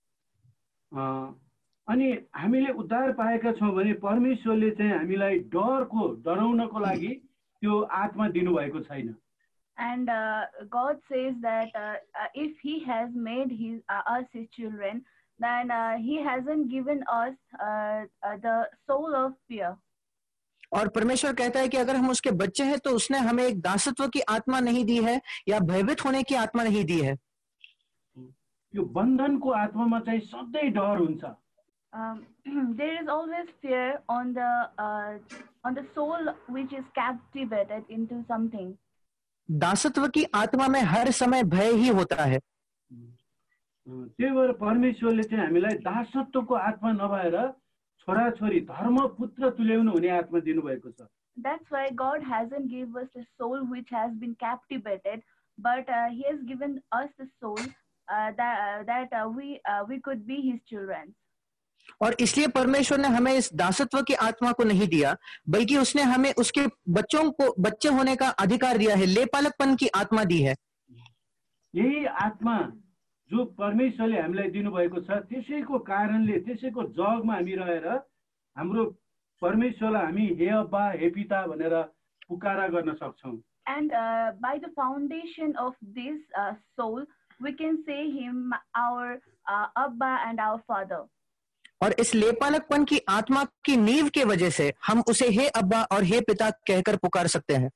अनि हामीले उद्धार पाएका छौं भने परमेश्वरले चाहिँ हामीलाई डराउनको लागि त्यो आत्मा दिनुभएको छैन। And God says that if He has made us His children, then He hasn't given us the soul of fear. और परमेश्वर कहता है कि अगर हम उसके बच्चे हैं तो उसने हमें एक दासत्व की आत्मा नहीं दी है या भयभीत होने की आत्मा नहीं दी है। यो बन्धनको आत्मामा चाहिँ सधैँ डर हुन्छ। There is always fear on the soul which is captivated into something. दासत्व की आत्मा में हर समय भय ही होता है। त्यही भएर परमेश्वरले चाहिँ हामीलाई दासत्वको आत्मा नभएर छोराछोरी धर्मपुत्र तुल्याउनु हुने आत्मा दिनुभएको छ। That's why God hasn't given us the soul which has been captivated, but He has given us the soul we could be his children. और इसलिए परमेश्वर ने हमें इस दासत्व की आत्मा को नहीं दिया, बल्कि उसने हमें उसके बच्चों को बच्चे होने का अधिकार दिया है, लेपालकपन की आत्मा दी है। यही आत्मा जो परमेश्वरले हामीलाई दिनुभएको छ, त्यसैको कारणले त्यसैको जगमा हामी रहेर हाम्रो परमेश्वरलाई हामी हे अब्बा हे पिता भनेर पुकारा गर्न सक्छौं। And by the foundation of this soul, we can say him our Abba and our Father. और इस लेपालकपन की आत्मा की नींव के वजह से हम उसे हे अब्बा और हे पिता कहकर पुकार सकते हैं।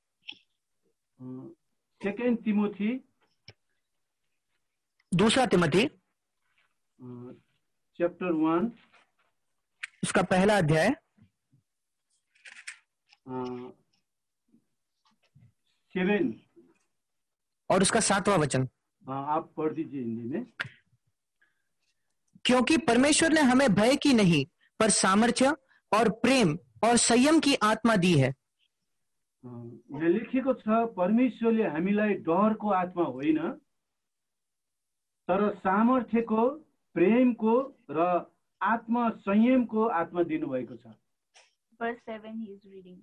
सेकेंड तिमोथी, दूसरा तिमोथी चैप्टर 1, उसका पहला अध्याय 7 और उसका 7वां वचन। आप पढ़ दीजिए हिंदी में। क्योंकि परमेश्वर ने हमें भय की नहीं पर सामर्थ्य और प्रेम और संयम की आत्मा दी है। यहाँ लेखिएको छ, परमेश्वरले हामीलाई डरको आत्मा होइन तर सामर्थ्यको, प्रेमको र आत्मा संयमको आत्मा दिनुभएको छ। Verse 7 he is reading.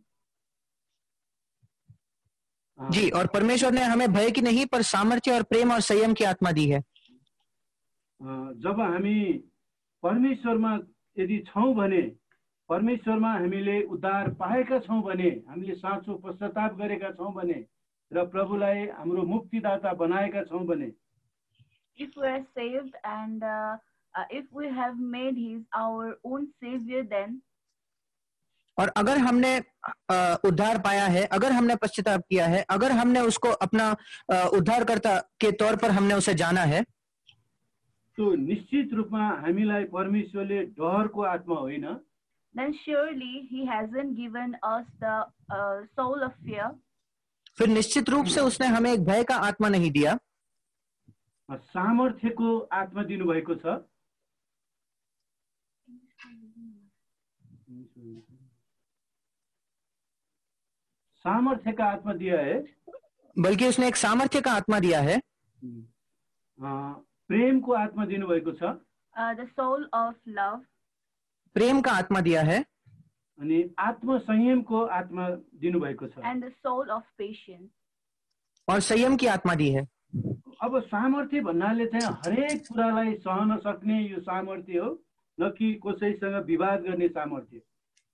जी, और परमेश्वर ने हमें भय की नहीं पर सामर्थ्य और प्रेम और संयम की आत्मा दी है। जब हामी परमेश्वरमा यदि छौं भने, परमेश्वरमा हामीले उद्धार पाएका छौं भने, हामीले साँचो पश्चाताप गरेका छौं भने र प्रभुलाई हाम्रो मुक्तिदाता बनाएका छौं भने, if we are saved and if we have made his our own savior, then और अगर हमने उद्धार पाया है, अगर हमने पश्चाताप किया है, अगर हमने उसको अपना उद्धारकर्ता के तौर पर हमने उसे जाना है, तो निश्चित रूपमा हामीलाई परमेश्वरले डरको आत्मा होइन, then surely he hasn't given us the soul of fear. फिर निश्चित रूप से उसने हमें एक भय का आत्मा नहीं दिया, सामर्थ्यको आत्मा दिनुभएको छ। सामर्थ्य का आत्मा दिया है, बल्कि उसने एक सामर्थ्य का आत्मा दिया है। प्रेम को आत्मा दिनुभएको छ, the soul of love, प्रेम का आत्मा दिया है, अनि आत्म संयम को आत्मा दिनुभएको छ, and the soul of patience, और संयम की आत्मा दी है। अब सामर्थ्य भन्नाले चाहिँ हरेक कुरालाई सहन सक्ने यो सामर्थ्य हो, न कि कसैसँग विवाद गर्ने सामर्थ्य।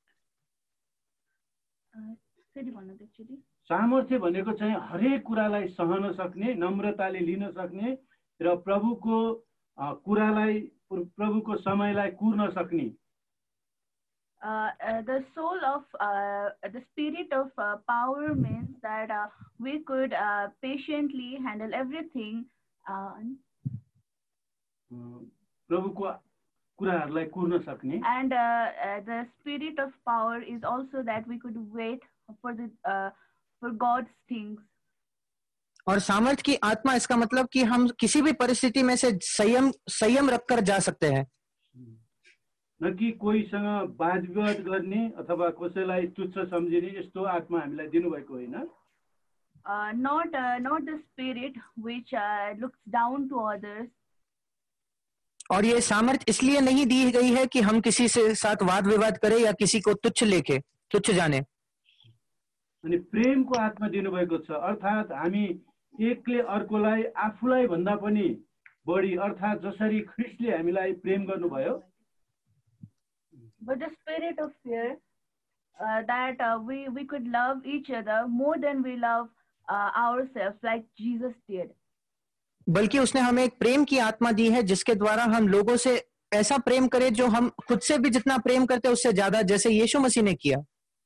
सामर्थ्य भनेको चाहिँ हरेक कुरालाई सहन सक्ने, नम्रताले लिन सक्ने र प्रभुको कुरालाई, प्रभुको समयलाई कुर्न सक्ने। The soul of the spirit of power means that we could patiently handle everything. प्रभुको कुराहरूलाई कुर्न सक्ने। And the spirit of power is also that we could wait for God's things. और सामर्थ्य की आत्मा इसका मतलब कि हम किसी भी परिस्थिति में से संयम रखकर जा सकते हैं, न कि कोहीसँग वाद विवाद गर्ने अथवा कसैलाई तुच्छ सम्झिने यस्तो आत्मा हामीलाई दिनुभएको होइन। Not the spirit which looks down to others. और ये सामर्थ्य इसलिए नहीं दी गई है कि हम किसी से साथ वाद विवाद करें या किसी को तुच्छ जाने। अनि प्रेमको आत्मा दिनुभएको छ, अर्थात् हामी एकले अर्कोलाई आफूलाई भन्दा पनि बढी, अर्थात् जसरी ख्रीष्टले हामीलाई प्रेम गर्नुभयो। But the spirit of fear, that we could love each other more than we love ourselves, like Jesus did. बल्कि उसने हमें एक प्रेम की आत्मा दी है जिसके द्वारा हम लोगों से ऐसा प्रेम करें जो हम खुद से भी जितना प्रेम करते हैं उससे ज्यादा, जैसे यीशु मसीह ने किया।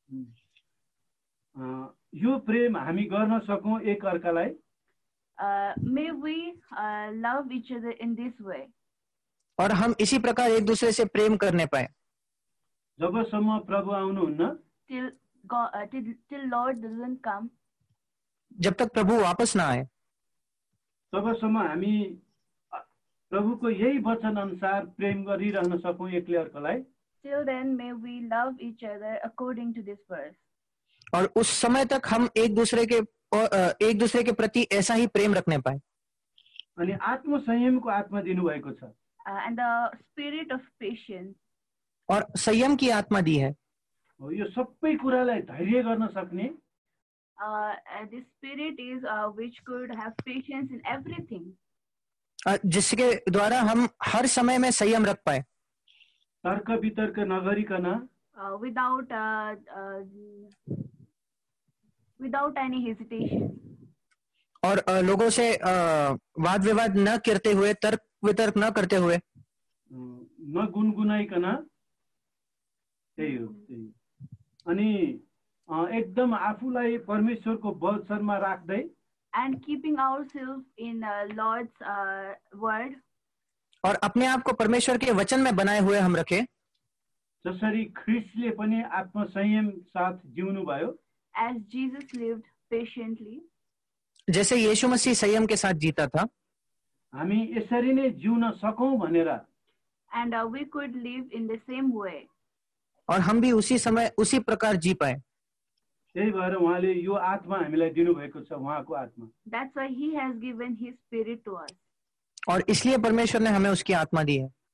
यो प्रेम हामी गर्न सकौं एक अर्कालाई। May we love each other in this way. और हम इसी प्रकार एक दूसरे से प्रेम करने पाए। जबसम्म प्रभु आउनुहुन्न, till Lord doesn't come, जब तक प्रभु वापस ना आए, तबसम्म हामी प्रभुको यही वचन अनुसार प्रेम गरिरहन सकौं एकले अर्कालाई। till then may we love each other according to this verse. और उस समय तक हम एक दूसरे के प्रति ऐसा ही प्रेम रखने पाए। अनि आत्मसंयमको आत्मा दिनुभएको छ। and the spirit of patience. और संयम की आत्मा दी है। यो सबै कुरालाई धैर्य गर्न सक्ने This spirit is which could have patience in everything. जिसके द्वारा हम हर समय में संयम रख पाए, तर्क वितर्क नगरिकन without any hesitation. और लोगों से वाद विवाद न करते हुए, तर्क वितर्क न करते हुए, न गुनगुनाइकन, त्यही हो। अनि एकदम आफूलाई परमेश्वरको वचनमा राख्दै, and keeping ourselves in Lord's word, और अपने आप को परमेश्वर के वचन में बनाए हुए हम रखें, जसरी ख्रिस्टले पनि आत्मसंयम साथ जिउनु भयो, as Jesus lived patiently, जैसे यीशु मसीह संयम के साथ जीता था, हामी यसरी नै जिउन सकौं भनेर, and we could live in the same way, और हम भी उसी समय उसी प्रकार जी पाए। त्यही भएर उहाँले यो आत्मा हामीलाई दिनुभएको छ, उहाँको आत्मा। That's why he has given his spirit to us. और इसलिए परमेश्वर ने हमें उसकी आत्मा दी है।